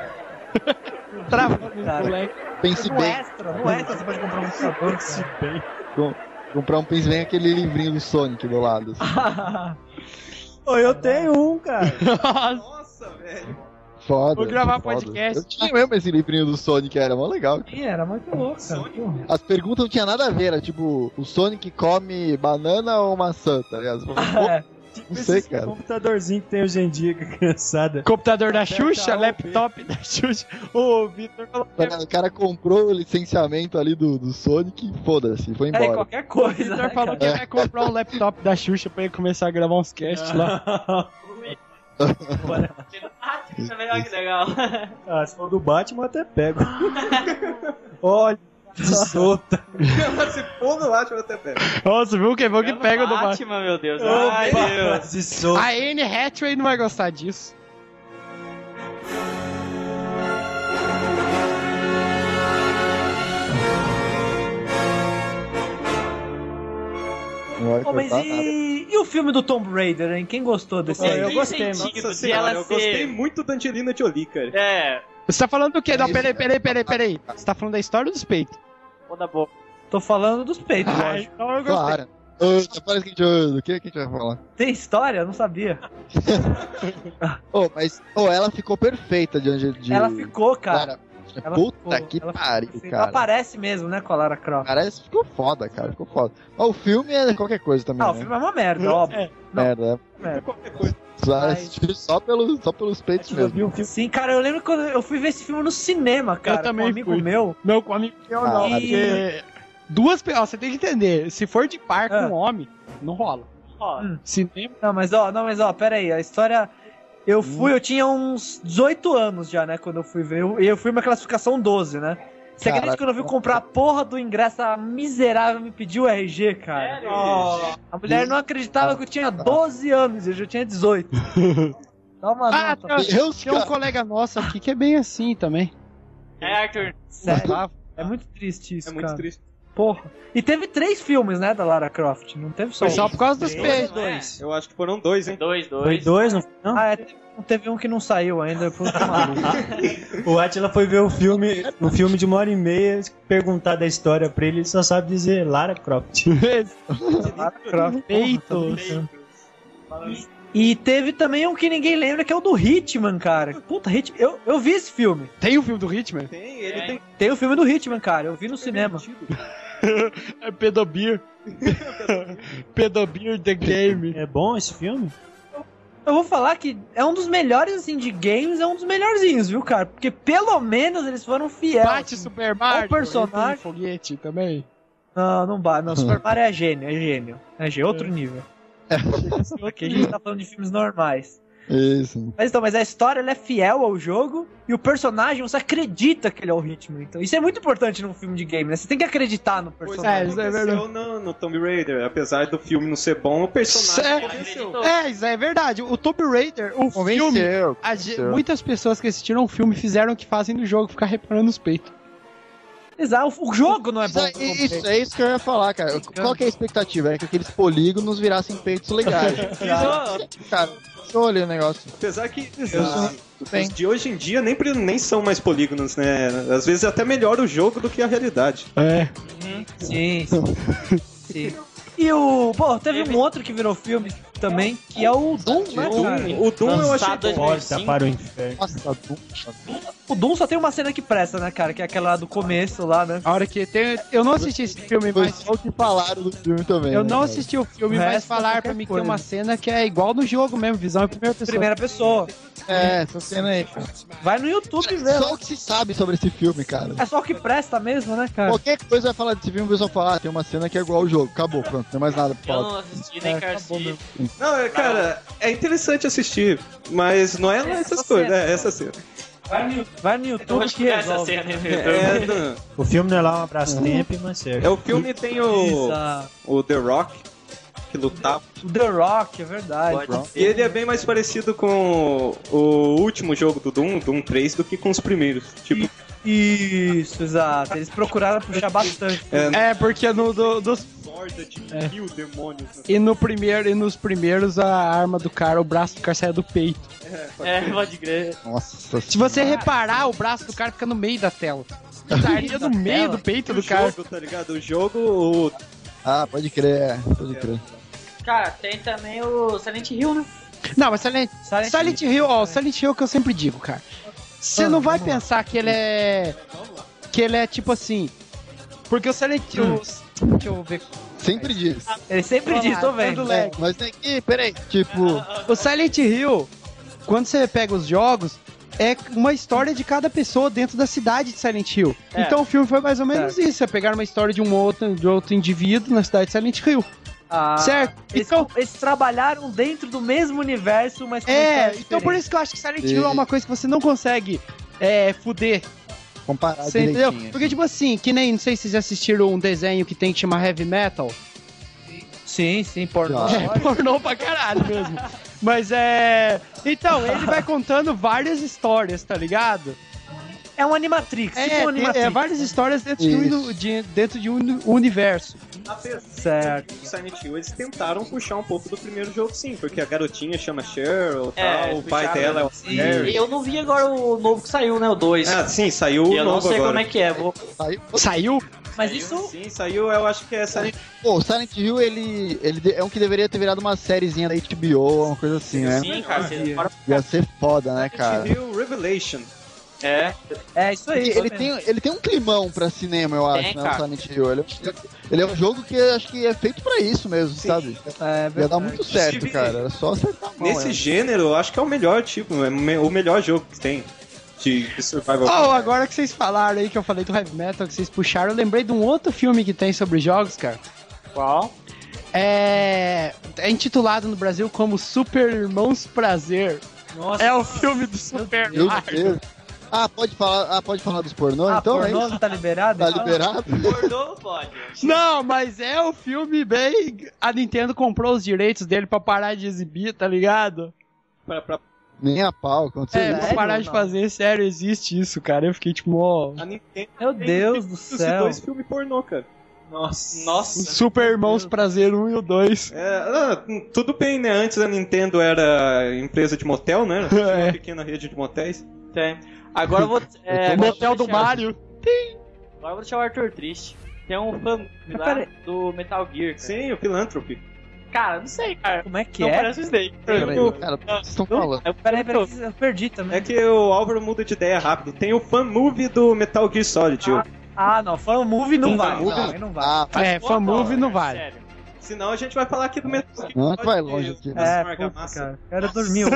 Pense no bem. No extra você pode comprar um computador. Pense bem. Comprar um pense bem aquele livrinho do Sonic do lado. Assim. Ô, eu tenho um, cara. Nossa, velho. Foda. Vou gravar foda. podcast. Eu tinha mesmo esse livrinho do Sonic, era mó legal. Sim, era muito louco, cara. As perguntas não tinham nada a ver, era tipo, o Sonic come banana ou maçã, tá ligado? Não sei, cara. Computadorzinho que tem hoje em dia com a criançada. Computador da Xuxa, laptop da Xuxa. O Vitor falou que O cara comprou o licenciamento ali do Sonic e foda-se, foi embora. Qualquer coisa. O Vitor falou que vai comprar um laptop da Xuxa pra ele começar a gravar uns casts lá. Que legal. Ah, se for do Batman, eu até pego. Olha, de solta. Se for no Batman, eu até pego. Nossa, viu que bom que pega do Batman. Batman, meu Deus. Ai, Deus. de solta. A Anne Hathaway não vai gostar disso. Não vai Oh, mas cortar nada. e o filme do Tomb Raider, hein? Quem gostou desse aí? Eu gostei, Sentido mano. Nossa de senhora, ela eu ser... gostei muito da Angelina Jolie, cara. É, Você tá falando do quê? Não, peraí. Você tá falando da história ou dos peitos? vou dar boca. Tô falando dos peitos, lógico. Então eu gostei. Claro. Parece que do que a gente vai falar? Tem história? Eu não sabia. Mas ela ficou perfeita de Ela ficou, cara. Ela Puta ficou, que ela pariu, ficou. cara. Ela aparece mesmo, né, com a Lara Croft. Parece que ficou foda, cara. Ficou foda. Mas o filme é qualquer coisa também, Ah, o né? filme é uma merda, óbvio. Merda, Merda. Qualquer coisa. Vai assistir só pelos peitos mesmo. Sim, cara, eu lembro quando eu fui ver esse filme no cinema, cara. Eu também com um amigo fui. meu. Não, com amigo meu não. Ah, Porque duas pessoas, você tem que entender. Se for de par com Ah. um homem, não rola. Cinema. Não, mas ó, pera aí, a história... Eu tinha uns 18 anos já, né, quando eu fui ver. Eu fui uma classificação 12, né? Você acredita que quando eu fui comprar a porra do ingresso, a miserável me pediu o RG, cara? Sério? A mulher não acreditava que eu tinha 12 anos, eu já tinha 18. Toma nota. Tem um colega nosso aqui que é bem assim também. É, Arthur. Sério. É muito triste isso, É muito cara. triste. Porra. E teve 3 filmes, né, da Lara Croft. Não teve só Foi só um. por causa dos Três, peitos. Eu acho que foram 2, hein? Dois. Foi 2, não? Ah, teve um que não saiu ainda. Por maluco. O Atila foi ver o filme de 1h30, perguntar da história pra ele só sabe dizer Lara Croft. Lara Croft. Peitos. E teve também um que ninguém lembra, que é o do Hitman, cara. Puta, Hitman. Eu vi esse filme. Tem o filme do Hitman? Tem, ele tem. Tem o filme do Hitman, cara. Eu vi no cinema. É Pedobir. Pedobir The Game. É bom esse filme? Eu vou falar que é um dos melhores, assim, de games, é um dos melhorzinhos, viu, cara? Porque pelo menos eles foram fiéis. Bate Super Mario. O personagem- ele tem foguete também. Não bate. Não, Super Mario é gênio. É outro nível. Aqui a gente tá falando de filmes normais. Isso. Mas a história ela é fiel ao jogo e o personagem, você acredita que ele é o Hitman. Então, isso é muito importante num filme de game, né? Você tem que acreditar no Pois personagem. isso é aconteceu no Tomb Raider. Apesar do filme não ser bom, o personagem convenceu. Isso é verdade. O Tomb Raider, o filme... Convenceu. Muitas pessoas que assistiram o filme fizeram o que fazem no jogo, ficar reparando os peitos. Exato, o jogo não é bom. É isso que eu ia falar, cara. Qual que é a expectativa? É que aqueles polígonos virassem peitos legais. Cara, fechou ali o negócio. Apesar que bem. os de hoje em dia nem são mais polígonos, né? Às vezes até melhora o jogo do que a realidade. É. Sim. Sim. E teve um outro que virou filme também, que é o Doom, né, cara? O Doom eu achei Porta para o inferno. Nossa, O Doom só tem uma cena que presta, né, cara? Que é aquela do começo lá, né? A hora que tem... Eu não assisti esse filme, foi mas... só o que falaram do filme também. Eu né, não cara? assisti o filme, O mas resto é falaram pra qualquer mim que coisa. tem uma cena que é igual no jogo mesmo, visão em primeira pessoa. Primeira pessoa. É, essa cena aí, cara. Vai no YouTube e vê. Só o que se sabe sobre esse filme, cara. É só o que presta mesmo, né, cara? Qualquer coisa vai falar desse filme, o pessoal fala, tem uma cena que é igual ao jogo. Acabou, pronto, não tem mais nada pra Eu falar. não assisti nem quero assistir. Não, cara, é interessante assistir, mas não é lá essas coisas. É essa cena. Vai no YouTube Onde que que é essa resolve. cena aí no YouTube? O filme não é lá um abraço tempo, mas serve. O filme tem o The Rock, que lutava. O The Rock, é verdade. E ele é bem mais parecido com o último jogo do Doom 3, do que com os primeiros. Tipo, Isso, exato. Eles procuraram puxar bastante. É, porque dos... horda de mil demônios. E nos primeiros, a arma do cara, o braço do cara saia do peito. Pode crer. Nossa, Se você reparar, o braço do cara fica no meio da tela. Estaria no meio do peito do cara. Jogo, tá ligado? O jogo... Ah, pode crer, pode crer. Cara, tem também o Silent Hill, né? Não, mas Silent Hill, ó, Silent Hill é o que eu sempre digo, cara. Você não vai pensar que ele é... Que ele é tipo assim... Porque o Silent Hill... Deixa eu ver... Sempre diz. Ele sempre diz, tô vendo. É, mas tem que, peraí, tipo... O Silent Hill, quando você pega os jogos, é uma história de cada pessoa dentro da cidade de Silent Hill. Então o filme foi mais ou menos isso. É pegar uma história de outro indivíduo na cidade de Silent Hill. Certo? Eles trabalharam dentro do mesmo universo, mas com então por isso que eu acho que Silent Hill é uma coisa que você não consegue fuder. Comparar Você entendeu? direitinho. Porque, tipo assim, que nem, não sei se vocês já assistiram um desenho que tem que chamar Heavy Metal. Sim, pornô. É pornô pra caralho mesmo. Mas então, ele vai contando várias histórias, tá ligado? É um Animatrix, tipo um Animatrix. Várias histórias dentro de um universo. Certo. O Silent Hill, eles tentaram puxar um pouco do primeiro jogo, sim, porque a garotinha chama Cheryl, tal, o pai dela é o Harry. E eu não vi agora o novo que saiu, né? O 2. Ah, sim, saiu o novo agora. Eu não sei como é que é. Saiu? Mas isso... Sim, saiu, eu acho que é Silent... Pô, o Silent Hill, ele é um que deveria ter virado uma sériezinha da HBO, uma coisa assim, né? Sim, cara. Ia ser foda, né, cara? Silent Hill Revelation. É isso aí. Ele tem um climão pra cinema, eu acho, né, o Silent Hill. Ele é um jogo que eu acho que é feito pra isso mesmo, sabe? Ia dar muito certo, cara. Era só acertar a mão. Nesse gênero, eu acho que é o melhor tipo, é o melhor jogo que tem de survival. Agora que vocês falaram aí, que eu falei do Heavy Metal, que vocês puxaram, eu lembrei de um outro filme que tem sobre jogos, cara. Qual? É intitulado no Brasil como Super Irmãos Prazer. Nossa. É o filme do Super Meu Mario. Deus. Pode falar dos pornô, então? Pornô é isso? tá liberado? Tá liberado? Pornô não pode. Não, mas é o filme bem... A Nintendo comprou os direitos dele pra parar de exibir, tá ligado? Nem a pau, aconteceu Pra parar de fazer, sério, existe isso, cara. Eu fiquei tipo, ó... A Nintendo Meu Deus do céu. dois filmes pornô, cara. Nossa. Super Irmãos Prazer 1 e o 2. Tudo bem, né? Antes a Nintendo era empresa de motel, né? Tinha uma pequena rede de motéis. Tem. Agora eu vou... motel do Mario. Agora eu vou deixar o Arthur triste. Tem um fã lá do Metal Gear, cara. Sim, o Philanthropy. Cara, não sei, cara. Como é que não é? parece o Snake. Peraí, cara, vocês estão falando? Peraí, eu perdi também. É que o Álvaro muda de ideia rápido. Tem o fan movie do Metal Gear Solid. Não, fan movie não vale. Não vale. Fan movie não vale. Sério. Senão a gente vai falar aqui do Metal Gear Não, vai longe aqui. Cara. Era dormir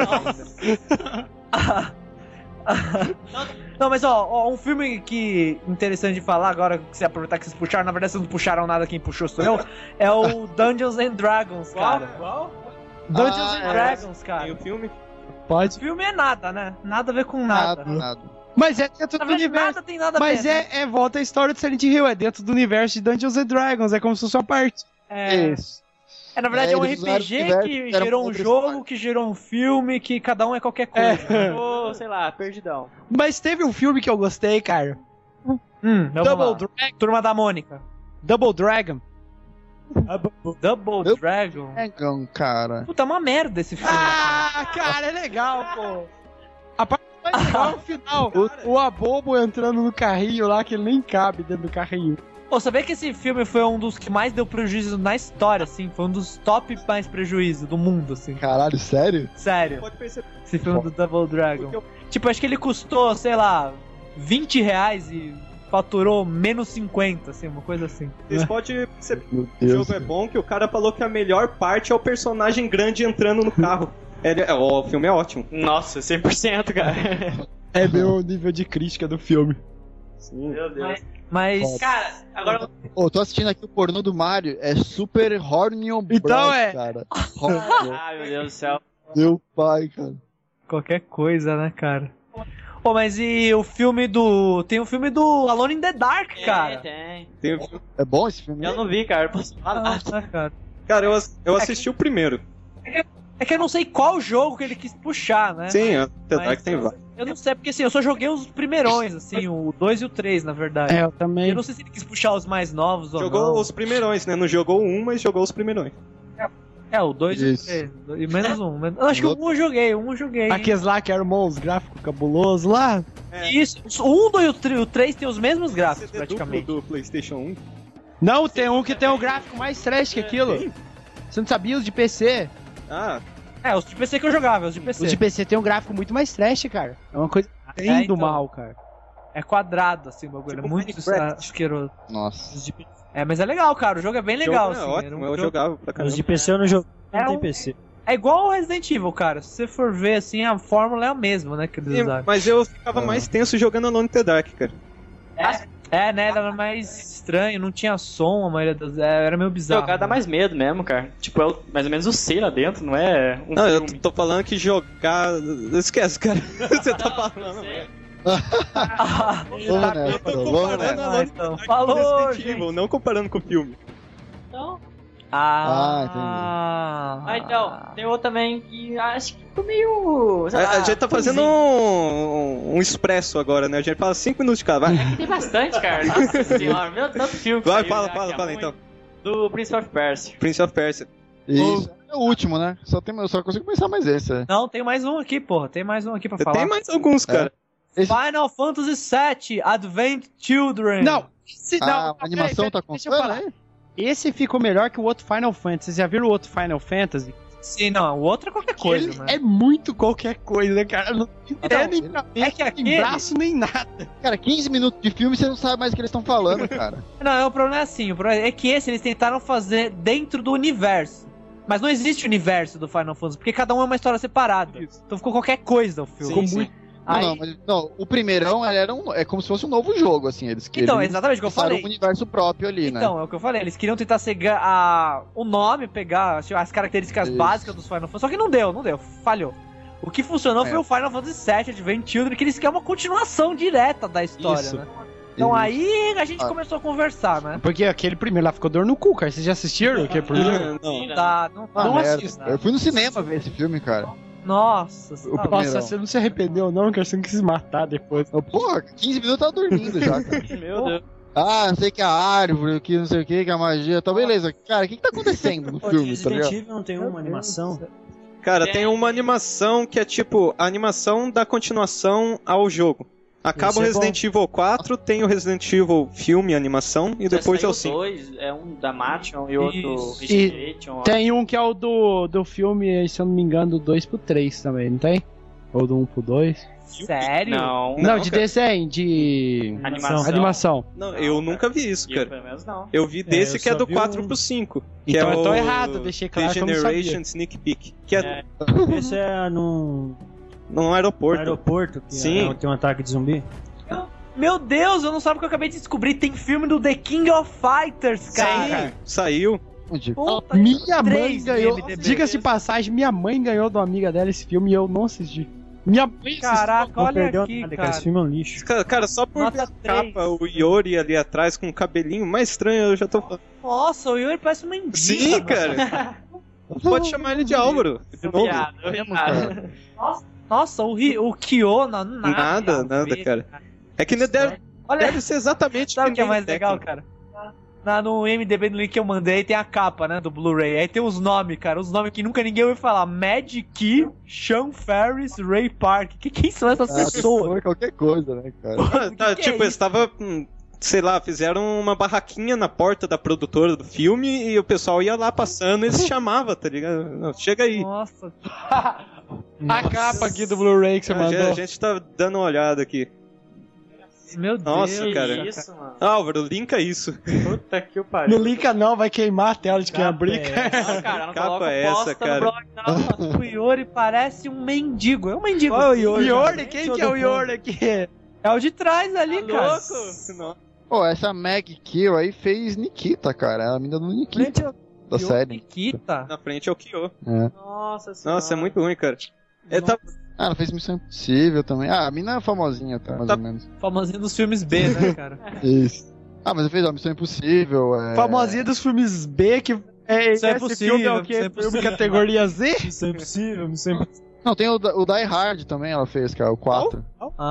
Não, mas um filme que interessante de falar agora, que você aproveitar que vocês puxaram, na verdade vocês não puxaram nada, quem puxou sou eu, é o Dungeons and Dragons, cara. Qual? Dungeons and Dragons, cara. E o filme? Pode. O filme é nada, né? Nada a ver com nada. Nada. Mas é dentro do universo. Nada tem nada a Mas ver. volta a história de Silent Hill, é dentro do universo de Dungeons and Dragons, é como se fosse uma parte. Isso. Na verdade é um eles usaram RPG o universo, que era gerou um outra jogo, história. que gerou um filme, que cada um é qualquer coisa. Ou, sei lá, perdidão. Mas teve um filme que eu gostei, cara. Double Dragon. Turma da Mônica. Double Dragon. Double Dragon. Dragon, cara. Puta, é uma merda esse filme. Cara, é legal, pô. A parte mais legal é o final. O Abobo entrando no carrinho lá, que ele nem cabe dentro do carrinho. Pô, sabia que esse filme foi um dos que mais deu prejuízo na história, assim? Foi um dos top mais prejuízo do mundo, assim. Caralho, sério? Sério. Pode perceber. Esse filme do Double Dragon. Tipo, acho que ele custou, sei lá, R$20 e faturou menos 50, assim, uma coisa assim. Vocês podem perceber que o jogo é bom, que o cara falou que a melhor parte é o personagem grande entrando no carro. O filme é ótimo. Nossa, 100%, cara. É meu nível de crítica do filme. Sim. Meu Deus. Mas, cara, agora... Tô assistindo aqui o pornô do Mario, é Super Hornion Bros, Então cara. Ai, meu Deus do céu. Meu pai, cara. qualquer coisa, né, cara? Pô, mas e o filme do... Tem o filme do Alone in the Dark, cara. Tem. É bom esse filme? Eu não vi, cara. Posso falar? Cara. Cara, eu assisti o primeiro. É que eu não sei qual jogo que ele quis puxar, né? Sim, The Mas Dark tem vários. eu não sei, porque assim, eu só joguei os primeirões, assim, o 2 e o 3, na verdade. É, eu também. Eu não sei se ele quis puxar os mais novos ou Jogou não. os primeirões, né? Não jogou um, mas jogou os primeirões. É, o 2 e o 3. E menos um. Eu acho que o 1 eu joguei. Aqueles lá que armou os gráficos cabulosos lá. Isso, o 1, 2 e o 3 tem os mesmos gráficos, CD praticamente. duplo do PlayStation 1. Não, tem um que tem um gráfico mais trash que aquilo. Você não sabia os de PC? Ah, É, os de PC que eu jogava, os de PC. Os de PC tem um gráfico muito mais trash, cara. É uma coisa bem do então. mal, cara. É quadrado, assim, o bagulho. Tipo É muito Minecraft. asqueroso. Nossa. É, mas é legal, cara. O jogo é bem legal, o jogo assim. é era ótimo, um eu jogo- jogava pra caramba. Os de PC eu não jogo, não É tem um- PC. É igual o Resident Evil, cara. Se você for ver, assim, a fórmula é a mesma, né, que eles Sim, usaram. mas eu ficava mais tenso jogando Alone in the Dark, cara. É, né, era mais estranho, não tinha som, a maioria das... era meio bizarro. Jogar dá mais medo mesmo, cara. Tipo, é mais ou menos o C lá dentro, não é um Não, eu filme. tô falando que jogar... Esquece, cara. Você tá falando, velho. Honesto, Eu tô comparando honesto. Alone in the Então, Dark falou, com Resident gente. Evil, não comparando com o filme. Então, tem outro também que acho que ficou meio... sei lá, A gente tá fazendo um expresso agora, né? A gente fala 5 minutos de cada, vai. Tem bastante, cara. Nossa senhora, meu, tanto filme que Vai, saiu já, fala que é ruim. então. Do Prince of Persia. Prince of Persia. Isso. É o último, né? Eu só consigo pensar mais esse. É. Não, tem mais um aqui, porra. Tem mais um aqui pra falar. Tem mais alguns, cara. Final Fantasy VII Advent Children. Não, A animação tá deixa eu falar. contando, né? Esse ficou melhor que o outro Final Fantasy. Vocês já viram o outro Final Fantasy? Sim, não. O outro é qualquer coisa, Ele né? é muito qualquer coisa, né, cara? Não tem pé, nem pra é que nem aquele- braço, nem nada. Cara, 15 minutos de filme e você não sabe mais o que eles estão falando, cara. Não, o problema é assim. O problema é que esse eles tentaram fazer dentro do universo. Mas não existe universo do Final Fantasy, porque cada um é uma história separada. Então ficou qualquer coisa o filme. Sim, sim. Aí- Não, o primeirão ele era é como se fosse um novo jogo, assim. Eles Então, eles exatamente o que eu pensaram falei. um universo próprio ali, né? Então, é o que eu falei, eles queriam tentar pegar o nome, pegar as características Isso. básicas dos Final Fantasy, só que não deu, falhou. O que funcionou foi o Final Fantasy VII Advent Children, que eles querem uma continuação direta da história, Isso. né? Então Isso. aí a gente começou a conversar, né? Porque aquele primeiro lá ficou dor no cu, cara. Vocês já assistiram aquele primeiro? Não. Não dá, não Ah, não merda. assista. Eu fui no cinema ver esse filme, cara. Nossa, você tá louco. Nossa, você não se arrependeu não, cara. Você não quis se matar depois. Porra, 15 minutos eu tava dormindo já, cara. Meu Deus. Ah, não sei que a árvore, que não sei o que a magia. Tá beleza. Cara, o que tá acontecendo no Pô, filme, tá Resident ligado? Evil não tem uma animação? Cara, tem uma animação que é tipo a animação da continuação ao jogo. Acaba Isso o é Resident Evil 4, tem o Resident Evil filme, animação, e depois é o 5. Dois, é um da Mation e outro Isso. Regeneration. Tem um que é o do filme, se eu não me engano, do 2 pro 3 também, não tem? Ou do 1 pro 2? Sério? Não, Não, de cara. desenho, de animação. Não, eu nunca vi isso, Eu, cara. pelo menos não. Eu vi desse eu que é só do vi 4 um. pro 5. Que Então é eu tô o errado, deixei claro que eu não Generation sabia. Sneak Peek. Que é, Esse é num no aeroporto. aeroporto que Sim. tem um ataque de zumbi? Meu Deus, eu não sabe o que eu acabei de descobrir. Tem filme do The King of Fighters, cara. Sim, saiu. Onde? Puta, Minha mãe 3 ganhou. no IMDb. Diga-se de passagem, minha mãe ganhou de uma amiga dela esse filme e eu não assisti. Minha mãe assistiu. Caraca, Não olha perdeu aqui, nada, cara. Esse filme é um lixo. Cara, só por Nota ver a 3. capa, o Iori ali atrás com o cabelinho mais estranho, eu já tô falando. Nossa, o Yuri parece um mendigo. Sim, cara. Pode chamar ele de Álvaro. De novo. Viado. Nossa, o Kiona, nada. Nada, cara. É que deve Olha, ser exatamente sabe o que é nem mais Tekken. legal, cara? no IMDb, no link que eu mandei, tem a capa, né, do Blu-ray. Aí tem os nomes, cara, os nomes que nunca ninguém ouviu falar. Mad Key, Sean Ferris, Ray Park. Quem são essas pessoas? Qualquer coisa, né, cara? Tá, tipo, eles estavam, sei lá, fizeram uma barraquinha na porta da produtora do filme e o pessoal ia lá passando e eles chamavam, tá ligado? Não, chega aí. Nossa. A capa aqui do Blu-ray que você mandou. A gente tá dando uma olhada aqui. Meu Deus. Nossa, cara. Isso, mano. Álvaro, linka isso. Puta que o pariu. Não linka não, vai queimar a tela de quem abrir. Não, cara, não Capa coloca é essa, bosta cara? no blog, não. Nossa, o Iori parece um mendigo. É um mendigo. Qual é o Iori? Iori? Quem que é o Iori aqui? É o de trás ali, Tá cara. louco? Pô, essa Meg Kill aí fez Nikita, cara. É a menina do Nikita. Da Iori série. Nikita. Na frente é o Kyo. É. Nossa senhora. Nossa, é muito ruim, cara. É, tá... Ela fez Missão Impossível também. Ah, a mina é famosinha, tá? Mais ou menos. Famosinho dos filmes B, né, cara? Isso. Ah, mas eu fiz a Missão Impossível. Famosinha dos filmes B, que Isso é esse possível, filme é o quê? isso é possível. Filme categoria Z? Isso é impossível, isso é impossível. Não, tem o Die Hard também, ela fez, cara. O 4.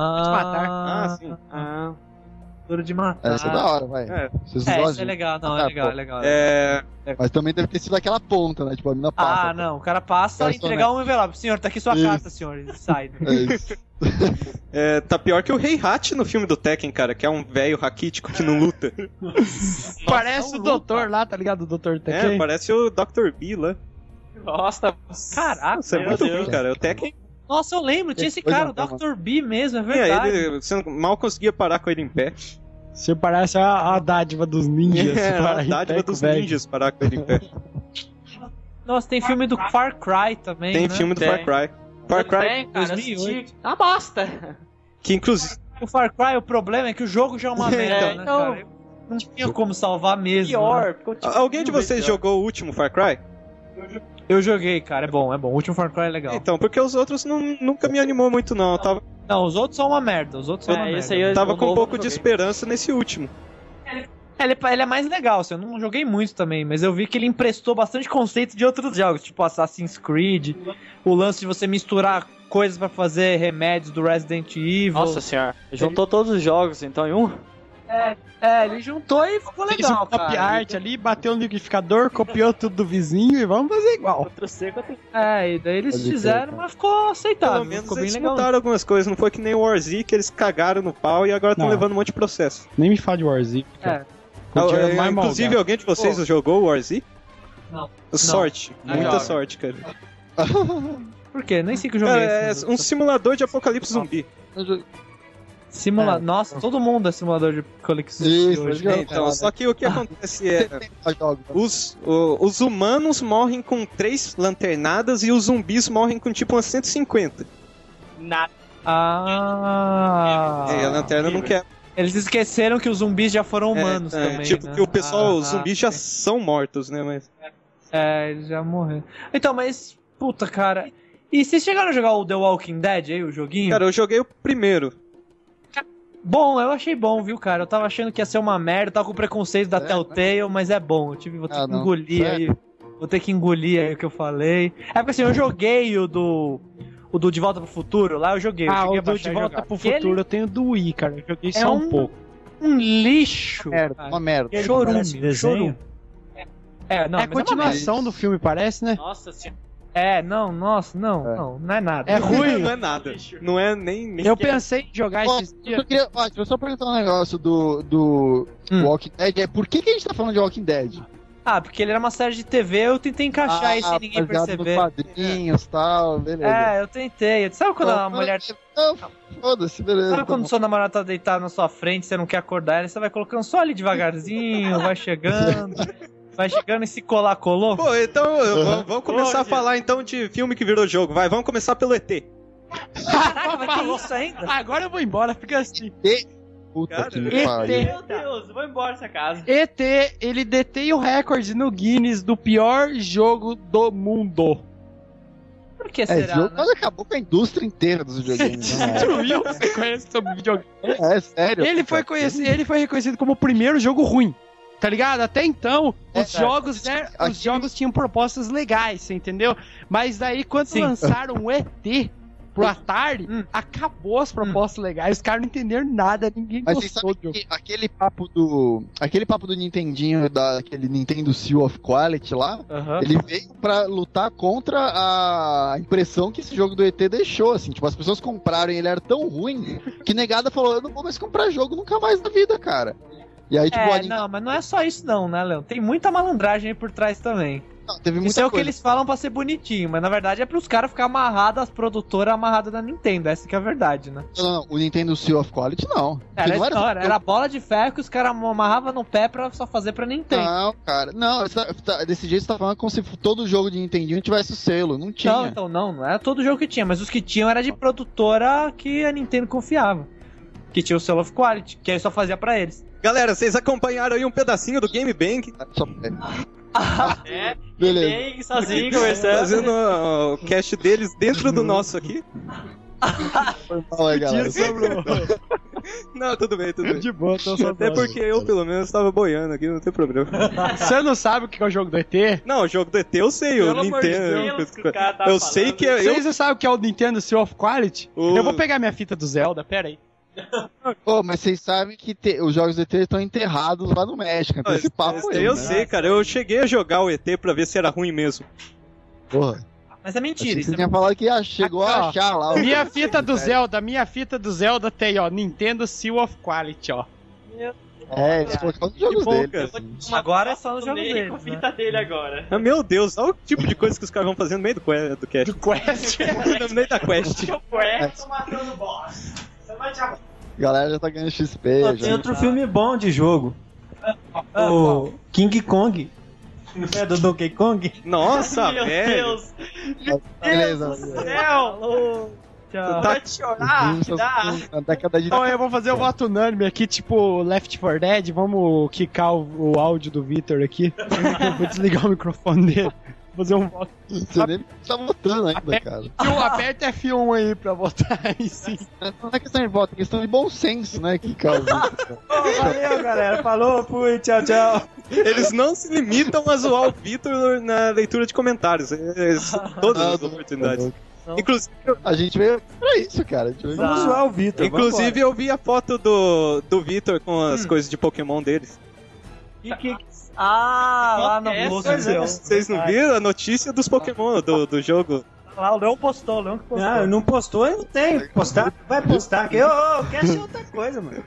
Ah, sim. Ah, Duro de matar. Essa é da hora, vai. É. Vocês É, gostam? isso é legal, não, é Ah, legal, pô. é legal. Mas também deve ter sido aquela ponta, né? Tipo, a mina passa. Ah, não, o cara passa a entregar um envelope. Senhor, tá aqui sua Isso. carta, senhor. E sai. É isso. É, tá pior que o Rei Hat no filme do Tekken, cara, que é um velho raquítico que não luta. Parece o doutor lá, tá ligado? O doutor Tekken. É, parece o Dr. B lá. Nossa, Caraca, Nossa, é meu muito Deus. ruim, cara. O Tekken, Nossa, eu lembro, tinha esse Pois cara, não, o Dr. B mesmo, é é, verdade. você mal conseguia parar com ele em pé. Você parece a dádiva dos ninjas. É, para a dádiva Riteco, dos velho. ninjas parar com ele em pé. Nossa, tem filme do Far Cry também, Tem né? filme do Tem. Far Cry. Far Cry, Tem, cara, 2008. assisti. Uma bosta. que inclusive... O Far Cry, o problema é que o jogo já é uma merda, né, então- cara? Não tinha como salvar mesmo. Pior. né? Porque eu tive Alguém de mil vezes vocês pior. jogou o último Far Cry? Eu joguei, cara, é bom, é bom. O último Far Cry é legal. Então, porque os outros nunca me animou muito, não. Eu tava, Não, os outros são uma merda, os outros são uma Esse merda. aí eu tava com um novo pouco eu de joguei. esperança nesse último. Ele é mais legal, assim, eu não joguei muito também, mas eu vi que ele emprestou bastante conceito de outros jogos, tipo Assassin's Creed, o lance de você misturar coisas pra fazer remédios do Resident Evil. Nossa senhora. Juntou todos os jogos, então, em um? Ele juntou e ficou Fez legal, um copy cara. art ali, bateu no liquidificador, copiou tudo do vizinho e vamos fazer igual. Outro seco, outro... E daí eles Pode fizeram, crer, mas ficou aceitável, Pelo menos ficou bem eles legal. mudaram algumas coisas. Não foi que nem o Warzy, que eles cagaram no pau e agora estão Não. levando um monte de processo. Nem me fala de Warzy. Inclusive, alguém de vocês jogou o Warzy? Não. Sorte. Não. Muita Não. sorte, cara. Por quê? Nem sei que eu joguei. Cara, é esse um simulador de apocalipse zumbi. Nossa, todo mundo é simulador de Colix Isso, hoje. legal. Então, só que o que acontece é... Os humanos morrem com 3 lanternadas e os zumbis morrem com tipo umas 150. Nada. E a lanterna não quer. Eles esqueceram que os zumbis já foram humanos também. Tipo, né? que o pessoal, os zumbis já são mortos, né? Mas... Eles já morreram. Então, mas, puta, cara. E vocês chegaram a jogar o The Walking Dead aí, o joguinho? Cara, eu joguei o primeiro. Bom, eu achei bom, viu, cara? Eu tava achando que ia ser uma merda, tava com preconceito da Telltale, mas é bom. Vou ter que engolir aí. Vou ter que engolir aí o que eu falei. É porque assim, eu joguei o do De Volta pro Futuro, lá eu joguei. Eu cheguei a o do baixar De e Volta jogar. pro Aquele Futuro eu tenho do Wii, cara. Eu joguei é só um pouco. Um lixo. Uma merda. Chorume, desenho. chorume. Não, É a mas continuação do filme, parece, né? Nossa senhora. Não é nada. É ruim. Não é nada. Não é nem... Eu pensei em jogar esses dias. Deixa eu só perguntar um negócio do Walking Dead. Por que a gente tá falando de Walking Dead? Porque ele era uma série de TV, eu tentei encaixar aí sem ninguém baseado perceber. nos quadrinhos e tal, beleza. Eu tentei. Sabe quando a mulher... Não, foda-se, beleza. Sabe quando sua namorada tá deitada na sua frente, você não quer acordar ela, você vai colocando só ali devagarzinho, vai chegando e se colar, colou? Pô, então vamos começar a falar então de filme que virou jogo. Vai, vamos começar pelo ET. Caraca, vai ter isso ainda? Agora eu vou embora, fica assim. Puta Cara, que ET. pariu. Meu Deus, eu vou embora dessa casa. ET, ele detém o recorde no Guinness do pior jogo do mundo. Por que será, jogo né? quase acabou com a indústria inteira dos videogames. Né? Destruiu você conhece sobre videogame. É sério. Ele foi reconhecido como o primeiro jogo ruim. Tá ligado? Até então, os jogos tinham propostas legais, você entendeu? Mas daí, quando lançaram o ET pro Atari, acabou as propostas legais. Os caras não entenderam nada, ninguém Mas vocês gostou sabem que aquele papo do Nintendinho, daquele Nintendo Seal of Quality lá, ele veio pra lutar contra a impressão que esse jogo do ET deixou, assim. Tipo, as pessoas compraram e ele era tão ruim que negada falou, eu não vou mais comprar jogo nunca mais na vida, cara. E aí, tipo, não, mas não é só isso não, né, Leon? Tem muita malandragem aí por trás também. Não, teve muita Isso é o que coisa. eles falam pra ser bonitinho, mas na verdade é pros caras ficar amarrados, as produtoras amarradas da Nintendo, essa que é a verdade, né? Não, o Nintendo Seal of Quality não. Era Porque não era bola de ferro que os caras amarravam no pé pra só fazer pra Nintendo. Não, cara, não, desse jeito você tá falando como se todo jogo de Nintendinho tivesse o selo, não tinha. Não, então não era todo jogo que tinha, mas os que tinham era de produtora que a Nintendo confiava. Que tinha o Seal of Quality, que aí só fazia pra eles. Galera, vocês acompanharam aí um pedacinho do Game Bang. Beleza. Bem sozinho conversando. Fazendo o cast deles dentro do nosso aqui. Foi mal aí, galera. Não, tudo bem. De boa, tô só Até porque eu, pelo menos, tava boiando aqui, não tem problema. Você não sabe o que é o jogo do ET? Não, o jogo do ET eu sei, eu Pelo amor de Nintendo. Deus, que o cara tá Eu falando. sei que é. Vocês não sabem o que é o Nintendo Seal of Quality? O- Eu vou pegar minha fita do Zelda, pera aí. Pô, mas vocês sabem que os jogos do ET estão enterrados lá no México, então esse papo aí, Eu né? sei, cara. Eu cheguei a jogar o ET pra ver se era ruim mesmo. Porra. Mas é mentira, Achei que isso você tinha falado que chegou Aqui, ó. a achar lá. Minha fita do Zelda tem, ó, Nintendo Seal of Quality, ó. É, eles colocaram nos jogos bom, dele. cara. assim. Agora é só nos jogos Nele dele. com a fita dele agora. Ah, meu Deus, olha o tipo de coisa que os caras vão fazendo no meio do cast. Quest. No meio da quest. Tô matando o boss. Você vai te A galera já tá ganhando XP. Ó, já. tem outro filme bom de jogo. O King Kong. Não é do Donkey Kong? Nossa, Meu velho. Deus. Beleza. Céu. Tchau. Vai te chorar. Isso, Dá. Na década de... Então eu vou fazer o voto unânime aqui, tipo Left 4 Dead. Vamos quicar o áudio do Victor aqui. Vou desligar o microfone dele. Vou fazer um voto. Você nem tá votando ainda, cara. Aperta F1 aí pra votar aí, sim. Não é questão de voto, é questão de bom senso, né? Que causa. Valeu, galera. Falou, fui, tchau, tchau. Eles não se limitam a zoar o Vitor na leitura de comentários. Todas as oportunidades. Inclusive, A gente veio pra isso, cara. A gente veio Vamos zoar o Vitor. inclusive eu vi a foto do Vitor com as coisas de Pokémon deles. Lá no Essa, bolso seu. Vocês não viram a notícia dos Pokémon do jogo? Lá, o Leão postou, o Leão que postou. Ah, não postou, eu não tenho. Postar? Vai postar. Que eu quero ser outra coisa, mano.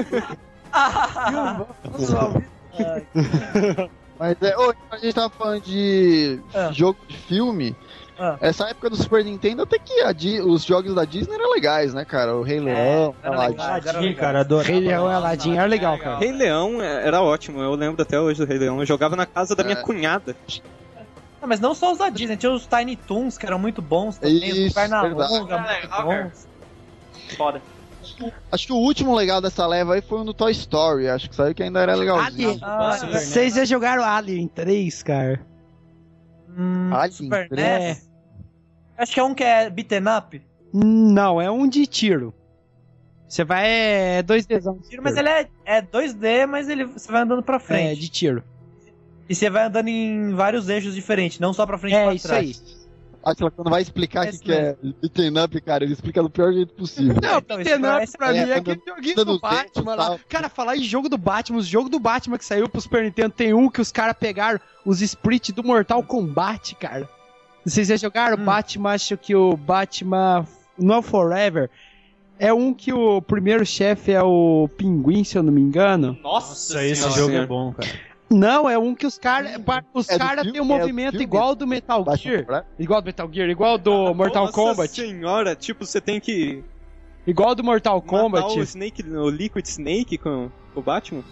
Vamos zoar o Vitor. Mas a gente tava falando de jogo de filme. Essa época do Super Nintendo, até que os jogos da Disney eram legais, né, cara? O Rei Leão, Aladdin. Aladdin, cara, adorava. Rei Leão e Aladdin era legal, cara. Rei Leão era ótimo, eu lembro até hoje do Rei Leão. Eu jogava na casa da minha cunhada. Ah, mas não só os da Disney, tinha os Tiny Toons que eram muito bons também, os Isso, Pernalonga, verdade. muito bons. Foda. Acho que o último legal dessa leva aí foi o do Toy Story. Acho que saiu que ainda era legalzinho. Vocês já jogaram Alien 3, cara? Alien Super 3? NES. Acho que é um que é beaten up. Não, é um de tiro. Você vai 2Dzão. Mas ele é 2D, mas você vai andando pra frente. É, de tiro. E você vai andando em vários eixos diferentes, não só pra frente e pra Isso trás. aí. Acho que quando vai explicar o Esse que é beaten up, cara, ele explica do pior jeito possível. Não, então, beaten up esse pra mim é anda- aquele joguinho anda do no tempo, Batman lá. tal. Cara, falar em jogo do Batman, os jogos do Batman que saiu pro Super Nintendo, tem um que os caras pegaram os sprites do Mortal Kombat, cara. Vocês já jogaram Batman, acho que o Batman No Forever é um que o primeiro chefe é o Pinguim, se eu não me engano. Nossa, Esse senhora. jogo é bom, cara. Não, é um que os caras É do têm um filme? movimento É do filme? igual do Metal Batman Gear. Forever? Igual do Metal Gear, igual do Mortal Nossa Kombat. senhora, tipo, você tem que Igual do Mortal matar Kombat. o Liquid Snake com o Batman?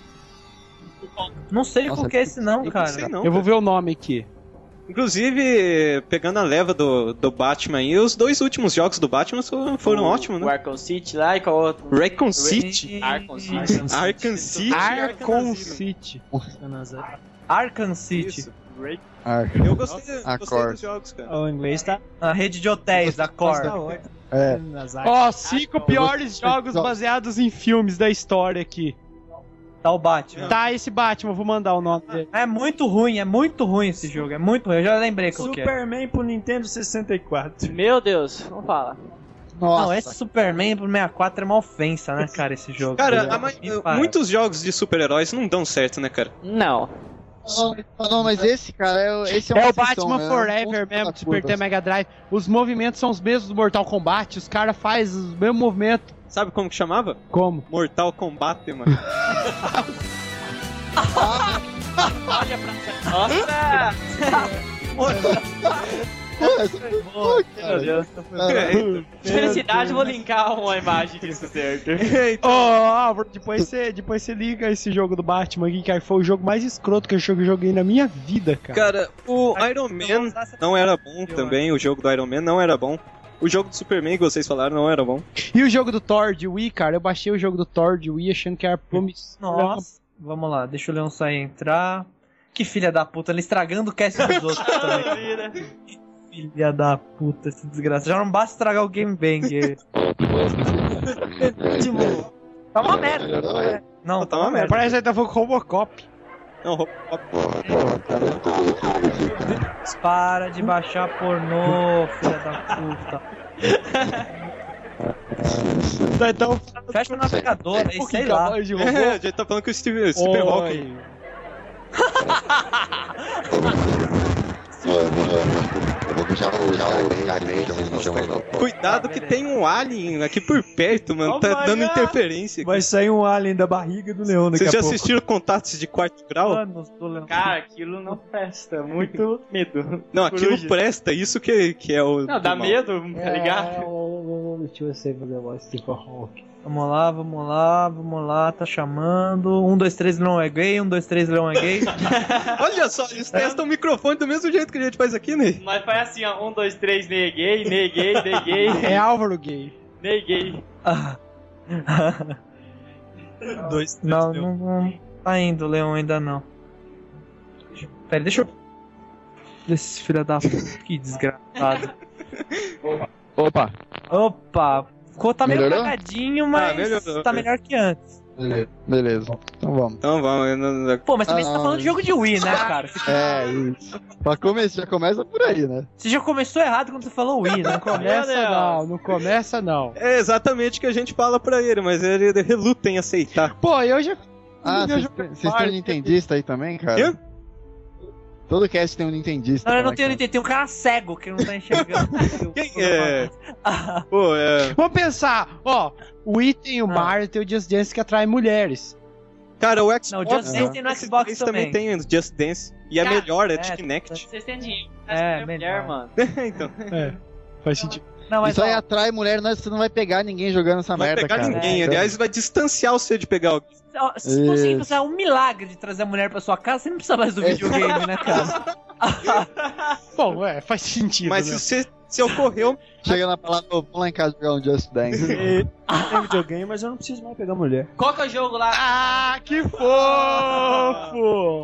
Não sei Nossa, qual que é esse não, Eu cara. não sei não. Eu vou ver o nome aqui. Inclusive, pegando a leva do Batman aí, os dois últimos jogos do Batman foram ótimos, O né? Arkham City lá e qual outro? Raccoon City. Arkham City. Arkham City. Arkham City. Arkham City. Isso. Arkham. Eu gostei Accord. dos jogos, cara. O inglês tá... A rede de hotéis da Core. É. Ó, 5 piores jogos baseados em filmes da história aqui. Tá o Batman. Tá, esse Batman, eu vou mandar o nome dele. É muito ruim esse jogo. É muito ruim. Eu já lembrei qual que é. Superman pro Nintendo 64. Meu Deus, vamos falar. Nossa. Não, esse Superman pro 64 é uma ofensa, né, cara, esse jogo. Cara, muitos jogos de super-heróis não dão certo, né, cara? Não. Não, mas esse, cara, esse é uma É o exceção, Batman né? Forever mesmo, do Super Nintendo Mega Drive. Os movimentos são os mesmos do Mortal Kombat, os caras fazem os mesmos movimentos. Sabe como que chamava? Como? Mortal Kombat, mano. Olha pra Nossa! Meu Deus. Felicidade, vou linkar uma imagem disso, certo? Ô, Álvaro, depois você liga esse jogo do Batman aqui, cara. Foi o jogo mais escroto que eu joguei na minha vida, cara. Cara, o Iron Man não era bom também, o jogo do Iron Man não era bom. O jogo do Superman que vocês falaram não era bom. E o jogo do Thor de Wii, cara? Eu baixei o jogo do Thor de Wii achando que era promissor. Nossa, vamos lá, deixa o Leão sair e entrar. Que filha da puta, ele estragando o cast dos outros também. Filha da puta, esse desgraça. Já não basta estragar o Game Banger. Tá uma merda. Não, tá uma merda. Parece que tá falando com Robocop. Não, Robocop. Para de baixar pornô, filha da puta. Então, fecha o navegador, aí sei lá. A gente tá falando com o Steve Hawking. Cuidado que tem um alien aqui por perto, mano. Tá dando interferência. Vai sair um alien da barriga do leão daqui a pouco. Vocês já assistiram Contatos de Quarto Grau? Cara, aquilo não presta. Muito medo. Não, aquilo presta. Isso que é o... Não, dá medo, tá ligado? Deixa eu ver o negócio de Hawk. Vamos lá, tá chamando. 1, 2, 3, Leão é gay, 1, 2, 3, Leão é gay. Olha só, eles testam o microfone do mesmo jeito que a gente faz aqui, né? Mas faz assim, ó, 1, 2, 3, Ney gay, Ney gay, Ney gay. É Álvaro gay. Ney gay. Não tá indo, Leão, ainda não. Pera, deixa eu... Esse filho da puta, que desgraçado. Opa, tá meio Melhorou? cagadinho, mas melhorou. tá melhor que antes. Beleza. Então vamos. Pô, mas também você tá falando de jogo de Wii, né, cara? Isso. Pra começar, já começa por aí, né? Você já começou errado quando você falou Wii, né? Não começa não. É exatamente o que a gente fala pra ele, mas ele reluta em aceitar. Pô, eu já... Vocês têm um Nintendista aí também, cara? Quê? Todo cast tem um Nintendista. Não, eu não tenho Nintendo, tem um cara cego que não tá enxergando. Quem é? Pô, Vamos pensar, ó, o Wii tem o Mario, tem o Just Dance que atrai mulheres. Cara, o Xbox... Não, o Just Dance tem no Xbox também. Tem o Just Dance. E é melhor, é de Kinect. Vocês têm dinheiro. Melhor, mano. Então. Faz sentido. Não, mas isso aí atrai mulher, você não vai pegar ninguém jogando essa merda, cara. Não vai pegar ninguém, aliás, vai distanciar você de pegar alguém. Se fosse um milagre de trazer a mulher pra sua casa, você não precisa mais do videogame, né, cara? Bom, faz sentido. Mas né? se ocorreu... Chega na palavra, vamos lá em casa jogar um Just Dance. Eu tenho videogame, mas eu não preciso mais pegar mulher. Qual que é o jogo lá? Ah, que fofo!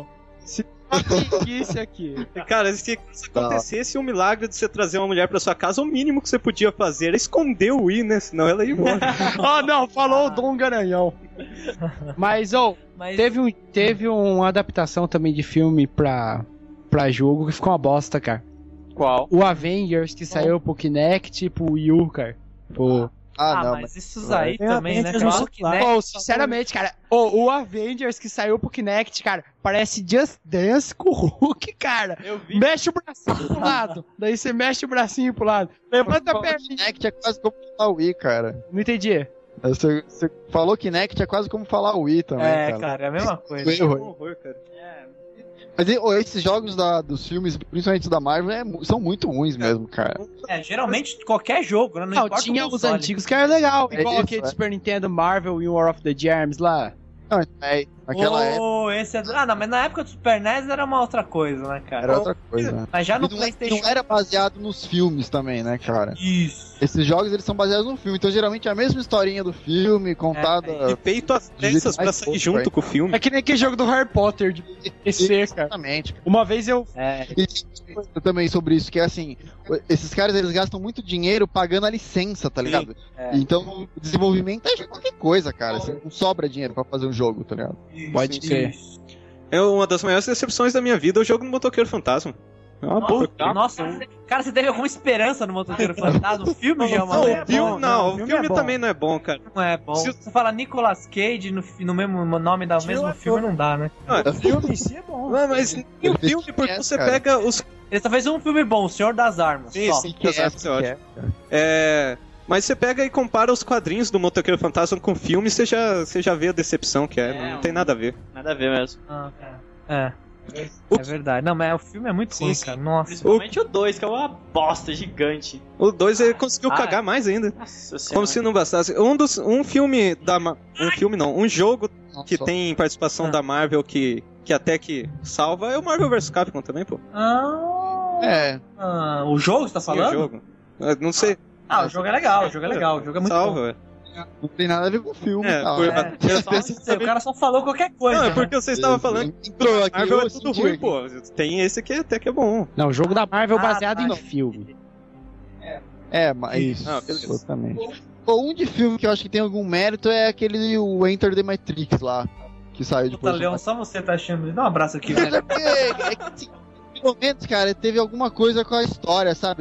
Isso aqui. Cara, se acontecesse um milagre de você trazer uma mulher pra sua casa, o mínimo que você podia fazer era esconder o Wii, né? Senão ela ia embora. Não, falou o Dom Garanhão. Mas, teve uma adaptação também de filme pra jogo que ficou uma bosta, cara. Qual? O Avengers, que saiu pro Kinect e pro Wii U, cara. Pô. Não, mas isso aí também, né, cara? Pô, sinceramente, cara, o Avengers que saiu pro Kinect, cara, parece Just Dance com o Hulk, cara. Eu vi. Mexe o bracinho pro lado, daí você mexe o bracinho pro lado. Levanta a perna. Kinect é quase como falar Wii, cara. Não entendi. Você falou Kinect é quase como falar Wii também, cara, é a mesma coisa. É um horror, cara. Mas esses jogos dos filmes, principalmente da Marvel, são muito ruins mesmo, cara. Geralmente qualquer jogo, né? Não importa tinha o os antigos que era legal. Igual isso, aquele Super Nintendo, Marvel e War of the Germs lá. Não, naquela época. Esse não, mas na época do Super NES era uma outra coisa, né, cara? Era outra coisa, né? Mas já no PlayStation... Não era baseado nos filmes também, né, cara? Isso. Esses jogos, eles são baseados no filme, então geralmente é a mesma historinha do filme, contada... E feito as peças pra sair junto com o filme. É que nem aquele jogo do Harry Potter de PC, cara. Exatamente. Uma vez eu... E também sobre isso, que é assim, esses caras, eles gastam muito dinheiro pagando a licença, tá ligado? Então, o desenvolvimento é qualquer coisa, cara. Assim, não sobra dinheiro pra fazer um jogo, tá ligado? Pode ser. É uma das maiores decepções da minha vida, o jogo do Motoqueiro Fantasma. Nossa, cara, você teve alguma esperança no Motoqueiro Fantasma? O filme já é uma merda. O filme também não é bom, cara. Não é bom. Se você fala Nicolas Cage no mesmo nome do mesmo filme, não dá, né? O filme em si é bom. Não, mas nem o filme, porque você pega os... Ele só fez um filme bom, O Senhor das Armas. Sim, mas você pega e compara os quadrinhos do Motoqueiro Fantasma com o filme, você já vê a decepção que é. Não tem nada a ver. Nada a ver mesmo. É verdade. Não, mas o filme é muito ruim, cara. Nossa. Principalmente o 2, que é uma bosta gigante. O 2 ele conseguiu cagar mais ainda. Como se não bastasse. Um jogo que tem participação da Marvel que até que salva é o Marvel vs Capcom também, pô. O jogo você tá falando? Sim, o jogo. Eu não sei. O jogo é legal, o jogo é muito salva, bom. velho. Não tem nada a ver com o filme. O cara só falou qualquer coisa. Não, é porque você estava falando que Marvel é tudo ruim, pô. Tem esse que até que é bom. Não, o jogo da Marvel baseado em filme. Mas isso. Exatamente. Um de filme que eu acho que tem algum mérito é aquele o Enter the Matrix lá, que saiu depois. Leão, só você tá achando. Dá um abraço aqui, velho. É que assim, pelo menos, cara, teve alguma coisa com a história, sabe?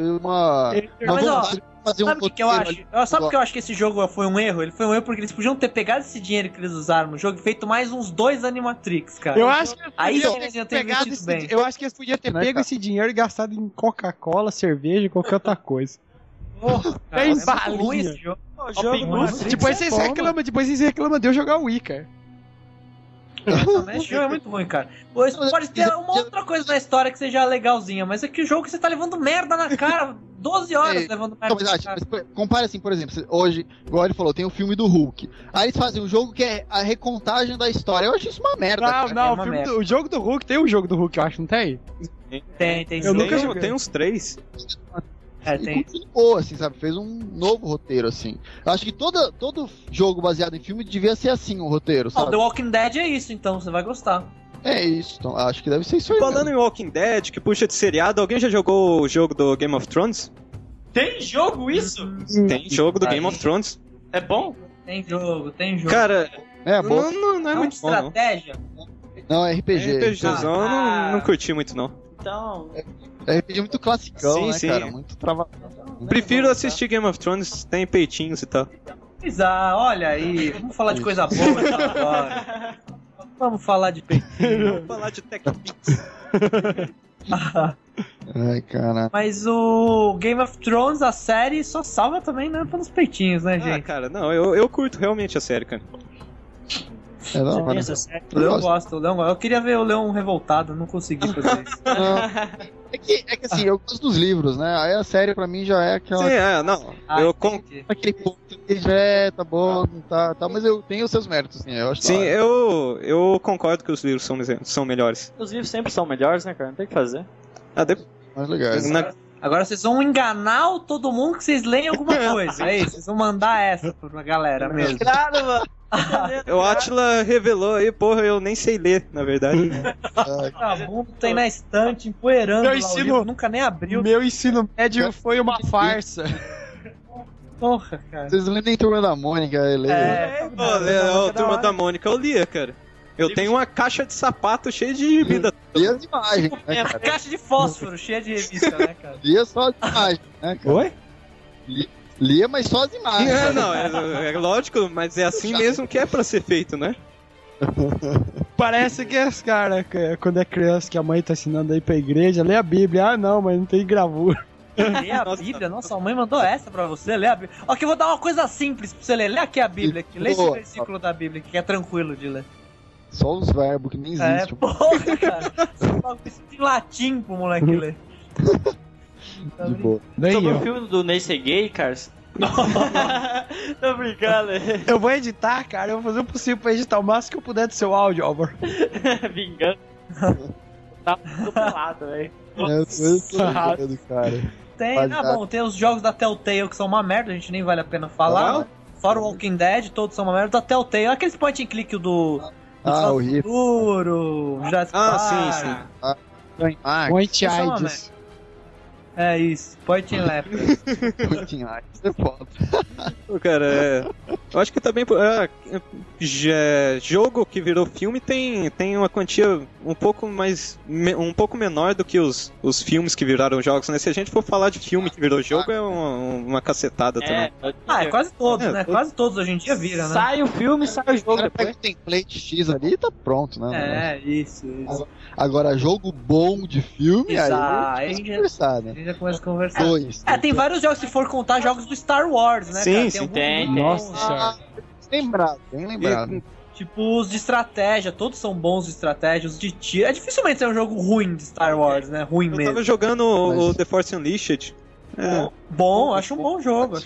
Sabe o que eu acho? Sabe por que eu acho que esse jogo foi um erro? Ele foi um erro porque eles podiam ter pegado esse dinheiro que eles usaram no jogo e feito mais uns 2 Animatrix, cara. Eu acho que eles iam ter investido bem. Eu acho que eles podiam ter pego esse dinheiro e gastado em Coca-Cola, cerveja e qualquer outra coisa. Bem balinha esse jogo. Depois vocês reclamam de eu jogar o Wii, cara. Esse jogo é muito ruim, cara. Pode ter uma outra coisa na história que seja legalzinha, mas é que o jogo você tá levando merda na cara, 12 horas levando merda na cara. Compare assim, por exemplo, hoje, igual ele falou, tem o filme do Hulk. Aí eles fazem um jogo que é a recontagem da história. Eu acho isso uma merda. O jogo do Hulk, tem o jogo do Hulk, eu acho, não tem? Tem uns 3. E continuou, assim, sabe? Fez um novo roteiro, assim. Eu acho que todo jogo baseado em filme devia ser assim, o roteiro, sabe? The Walking Dead é isso, então, você vai gostar. É isso, então, acho que deve ser isso aí. Falando em Walking Dead, que puxa de seriado, alguém já jogou o jogo do Game of Thrones? Tem jogo isso? Tem jogo do Game of Thrones. É bom? Tem jogo. Cara, bom. Não é muito estratégia? Não, é RPG. RPGzão, não curti muito, não. Então... É RPG muito classicão, né, cara? Muito travado. Prefiro assistir Game of Thrones, tem peitinhos e tal. Olha aí, vamos falar de coisa boa então agora. Vamos falar de peitinho. Vamos falar de TechPix. Ai, caralho. Mas o Game of Thrones, a série, só salva também, né, pelos peitinhos, né, gente? Cara, não, eu curto realmente a série, cara. O Leão gosta, eu queria ver o Leão revoltado, não consegui fazer isso. É que assim, eu gosto dos livros, né? Aí a série pra mim já é aquela. Sim, aquele ponto que já tá bom, tá, mas eu tenho os seus méritos, sim. Eu acho eu concordo que os livros são melhores. Os livros sempre são melhores, né, cara? Não tem o que fazer. Mais legais. Agora vocês vão enganar todo mundo que vocês leem alguma coisa. É isso, vocês vão mandar essa pra galera mesmo. Claro, mano. O Atila revelou aí, porra, eu nem sei ler, na verdade. O mundo tem na estante, empoeirando lá, o livro nunca nem abriu. Meu ensino médio foi uma farsa. Porra, cara. Vocês lêem Turma da Mônica, Turma da Mônica eu lia, cara. Eu tenho uma caixa de sapato cheia de vida. Lia as imagens, né, cara? Caixa de fósforo cheia de revista, né, cara? Lia só as imagens, né, cara? Oi? Lia, mas só as imagens. É lógico, mas é assim mesmo que é pra ser feito, né? Parece que as caras, quando é criança, que a mãe tá ensinando aí pra igreja, lê a Bíblia. Ah, não, mas não tem gravura. Lê a Bíblia? Nossa, a mãe mandou essa pra você, lê a Bíblia. Ó, que eu vou dar uma coisa simples pra você ler. Lê aqui a Bíblia, aqui. Lê esse versículo da Bíblia, que é tranquilo de ler. Só os verbos que nem existem. Porra, cara. Isso em latim pro moleque ler. De boa. Sobre o filme do Ney Gay, cara. Tô brincando. Eu vou editar, cara. Eu vou fazer o possível pra editar o máximo que eu puder do seu áudio, Álvaro. Vingando. Tá tudo pelado, velho. Eu tô vendo, cara. Tem os jogos da Telltale que são uma merda, a gente nem vale a pena falar. Fora o Walking Dead, todos são uma merda. Da Telltale, aqueles point and click do Futuro, Jurassic Park. Sim. Point AIDS. É isso, point and left. Point and AIDS, é foda. Pô, cara, eu acho que também jogo que virou filme tem uma quantia um pouco menor do que os filmes que viraram jogos, né? Se a gente for falar de filme que virou jogo, é uma cacetada também. É quase todos, né? Quase todos hoje em dia viram, né? Sai o filme, sai o jogo. Pega o template X ali e tá pronto, né? Isso. Agora, jogo bom de filme, Exato. aí a gente conversar, né? A gente já começa a conversar. Tem Dois. vários jogos, se for contar, jogos do Star Wars, né? Sim, cara? Tem. Nossa senhora. Bem lembrado. Tipo, os de estratégia, todos são bons de estratégia, os de tiro. É dificilmente ser um jogo ruim de Star Wars, né? Ruim Eu mesmo. tava jogando o The Force Unleashed. Acho um bom jogo,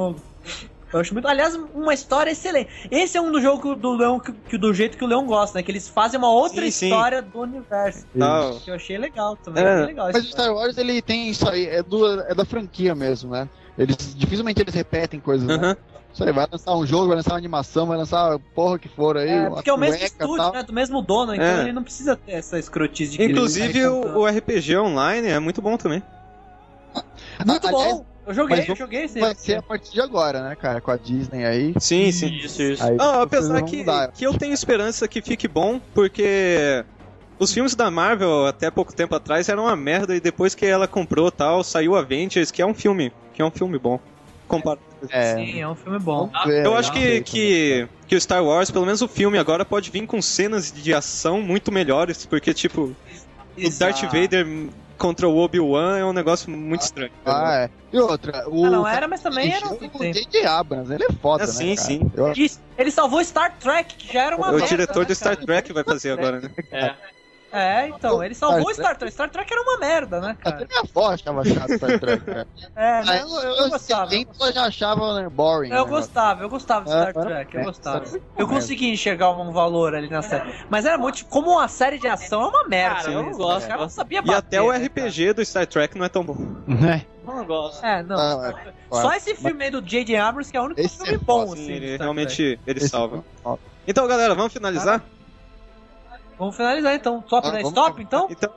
Eu acho muito. Aliás, uma história excelente. Esse é um do jogo do Leão do jeito que o Leão gosta, né? Que eles fazem uma outra história do universo. Que eu achei legal também. Legal Mas o Star Wars, ele tem isso aí, é da franquia mesmo, né? Dificilmente eles repetem coisas, né? Isso aí, vai lançar um jogo, vai lançar uma animação, vai lançar a porra que for aí. Porque é o mesmo estúdio, né? Do mesmo dono, então ele não precisa ter essa escrotice de Inclusive, o RPG online é muito bom também. Muito bom. Eu joguei esse. Vai ser a partir de agora, né, cara? Com a Disney aí. Sim. Isso. Aí, apesar que eu tenho esperança que fique bom, porque os filmes da Marvel, até pouco tempo atrás, eram uma merda, e depois que ela comprou tal, saiu Avengers, que é um filme bom. Sim, é um filme bom. Eu acho que o Star Wars, pelo menos o filme agora, pode vir com cenas de ação muito melhores, porque, tipo, o Darth Vader contra o Obi-Wan é um negócio muito estranho. E outra, não era, mas também era o J.J. Abrams, ele é foda, né, sim, cara? sim. Ele salvou Star Trek, que já era uma merda. O diretor do Star Trek vai fazer agora, né? Então, ele salvou Star Trek. Star Trek era uma merda, né, cara? Até minha avó achava chato Star Trek, cara. Eu gostava. Ela já achava boring. Eu gostava de Star Trek, eu gostava. Eu consegui enxergar um valor ali na série. Mas era muito, como uma série de ação, é uma merda. Cara, eu não gosto. Eu não sabia E até o RPG do Star Trek não é tão bom. Eu não gosto. Só esse filme aí do J.J. Abrams que é o único filme bom, assim. Ele realmente salva. Então, galera, vamos finalizar? Vamos finalizar então. Só pra dar stop, então? Então,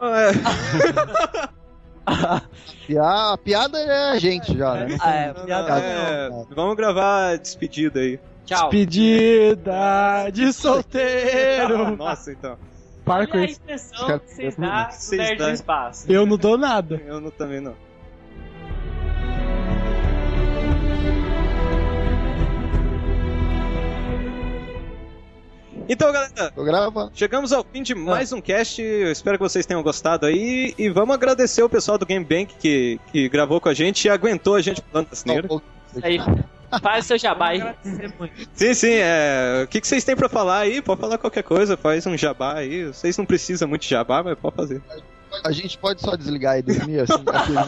A piada é a gente já, né? Vamos gravar a despedida aí. Tchau. Despedida de solteiro. Nossa, então. Para com E a isso. expressão que vocês dão no Nerd do Espaço. Eu não dou nada. Eu também não. Então, galera, chegamos ao fim de mais um cast. Eu espero que vocês tenham gostado aí. E vamos agradecer o pessoal do Game Bank que gravou com a gente e aguentou a gente falando asneira. Aí, faz o seu jabá aí. Sim. O que vocês têm pra falar aí? Pode falar qualquer coisa, faz um jabá aí. Vocês não precisam muito de jabá, mas pode fazer. A gente pode só desligar e dormir assim?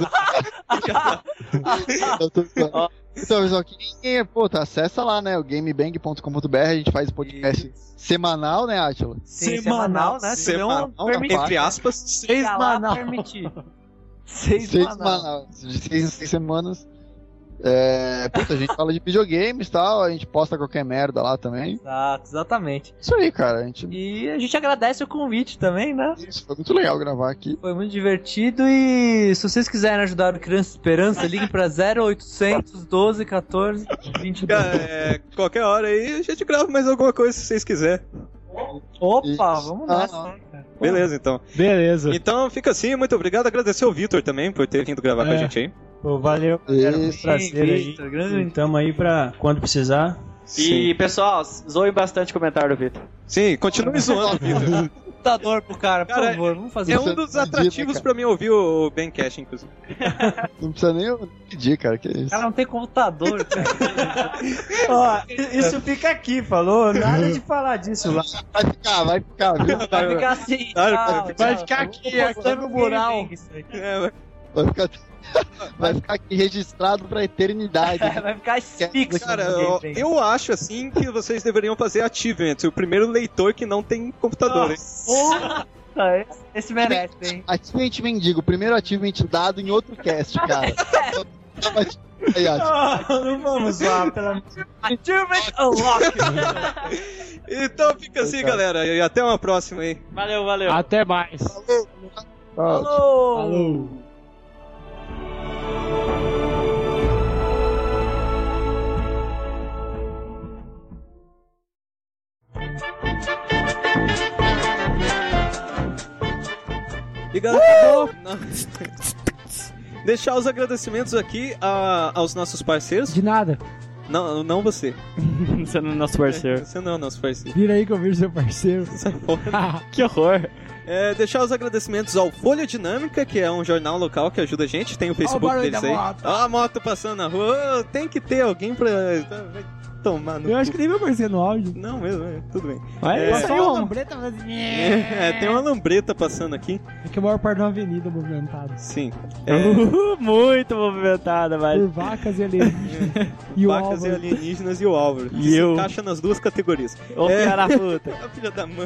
Então, pessoal, acessa lá, né, o gamebang.com.br, a gente faz podcast semanal, né, Átila? Sim, semanal, né? Semanal, entre aspas. 6 semanal. Semanal. De 6 semanas. A gente fala de videogames e tal, a gente posta qualquer merda lá também. Exatamente. Isso aí, cara. E a gente agradece o convite também, né? Isso, foi muito legal gravar aqui. Foi muito divertido e se vocês quiserem ajudar o Criança Esperança, liguem pra 0800 12 14 22. Qualquer hora aí a gente grava mais alguma coisa se vocês quiserem. Opa, vamos nessa. Beleza, então. Beleza. Então fica assim, muito obrigado. Agradecer ao Vitor também por ter vindo gravar com a gente aí. Pô, valeu, galera. Foi um prazer aí. Tamo aí pra quando precisar. E, pessoal, zoe bastante o comentário do Vitor. Sim, continue zoando, Vitor. Computador pro cara, por favor, vamos fazer isso. É um dos atrativos pra mim ouvir o Bencast, inclusive. Não precisa nem pedir, cara, que isso. O cara não tem computador, cara. Ó, isso fica aqui, falou? Nada de falar disso lá. Vai ficar, viu? Vai ficar assim. Vai ficar aqui, aqui no mural. Vai ficar aqui registrado pra eternidade. Vai ficar fixo. Cara, eu acho assim que vocês deveriam fazer Achievement, o primeiro leitor que não tem computador, hein? Esse merece, hein? Achievement mendigo, o primeiro achievement dado em outro cast, cara. Não vamos lá, pelo amor de Deus. Achievement Unlock. Então fica assim, galera, e até uma próxima aí. Valeu. Até mais. Falou. E galera, deixar os agradecimentos aqui aos nossos parceiros. De nada. Não você. Você não é nosso parceiro. Você não é nosso parceiro. Vira aí que eu viro seu parceiro. Sai fora. Que horror. Deixar os agradecimentos ao Folha Dinâmica, que é um jornal local que ajuda a gente. Tem o Facebook deles aí. Ó a moto passando na rua. Tem que ter alguém pra... Vai tomar no... Eu acho que nem meu parceiro no áudio. Não mesmo, tudo bem. Passou uma lambreta, mas... tem uma lambreta passando aqui. É que a maior parte de uma avenida movimentada. Sim. Muito movimentada, velho. Por vacas e alienígenas. E vacas e alienígenas e o Álvaro. Que E se eu. encaixa nas duas categorias. Ô, filha da puta. A filha da mãe.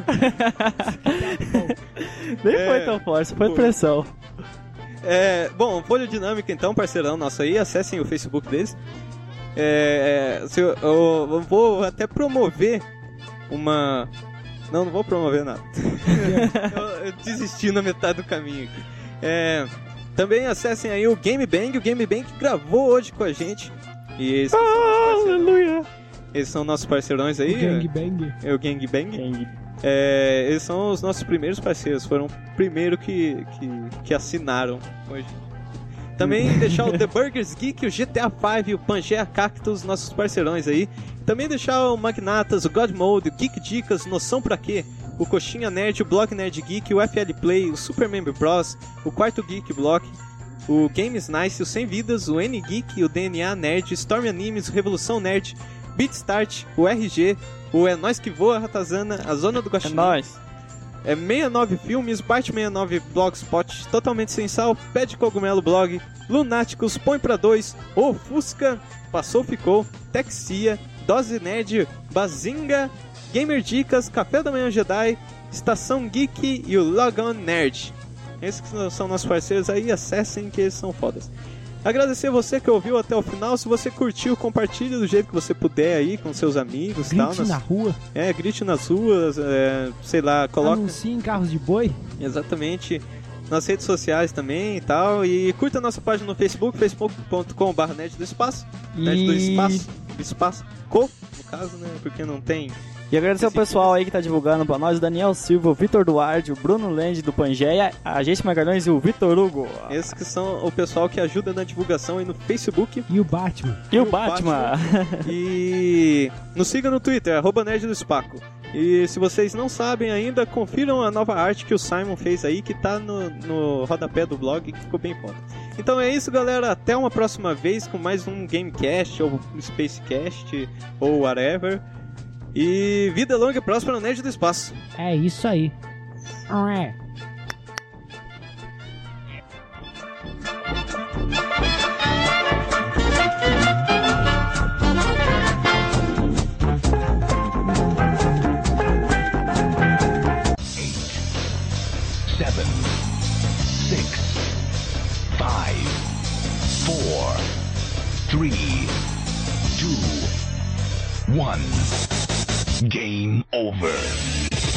Nem foi tão forte, foi pressão. Bom, Folha Dinâmica então, parceirão nosso aí. Acessem o Facebook deles. Eu vou até promover uma... Não vou promover nada. eu desisti na metade do caminho aqui. Também acessem aí o Game Bang. O Game Bang gravou hoje com a gente. E eles são aleluia! Eles são nossos parceirões aí. O Gang Bang. É o Gang Bang. Eles são os nossos primeiros parceiros. Foram o primeiro que assinaram hoje. Também deixar o The Burgers Geek, o GTA V, o Pangea Cactus, nossos parceirões aí. Também deixar o Magnatas, o God Mode, o Geek Dicas, Noção Pra Quê, o Coxinha Nerd, o Blog Nerd Geek, o FL Play, o Super Member Bros, o Quarto Geek Block, o Games Nice, o Sem Vidas, o N-Geek, o DNA Nerd, Storm Animes, o Revolução Nerd, Beatstart, o RG, o É Nós Que Voa, Ratazana, a Zona do Guaxinim. É nóis. 69 Filmes, Parte 69 Blogspot, Totalmente Sem Sal, Pé de Cogumelo Blog, Lunáticos, Põe Pra 2, O Fusca, Passou Ficou, Texia, Dose Nerd, Bazinga, Gamer Dicas, Café da Manhã Jedi, Estação Geek e o Logon Nerd. Esses que são nossos parceiros aí, acessem que eles são fodas. Agradecer você que ouviu até o final. Se você curtiu, compartilhe do jeito que você puder aí com seus amigos. Grite na rua. Grite nas ruas, sei lá, coloca... Anuncie em carros de boi. Exatamente. Nas redes sociais também e tal. E curta a nossa página no Facebook, facebook.com.br Nerd do Espaço. Nerd do Espaço. Espaço. No caso, né? Porque não tem... E agradecer ao pessoal aí que tá divulgando pra nós, o Daniel Silva, o Vitor Duarte, o Bruno Lende do Pangeia, a Gente Magalhães e o Vitor Hugo. Esses que são o pessoal que ajuda na divulgação aí no Facebook. E o Batman. E o Batman. E nos siga no Twitter, @Nerd do Espaco. E se vocês não sabem ainda, confiram a nova arte que o Simon fez aí, que tá no rodapé do blog, que ficou bem foda. Então é isso, galera. Até uma próxima vez com mais um Gamecast, ou Spacecast, ou whatever. E vida longa e próspera no Nerd do Espaço. É isso aí. Game over.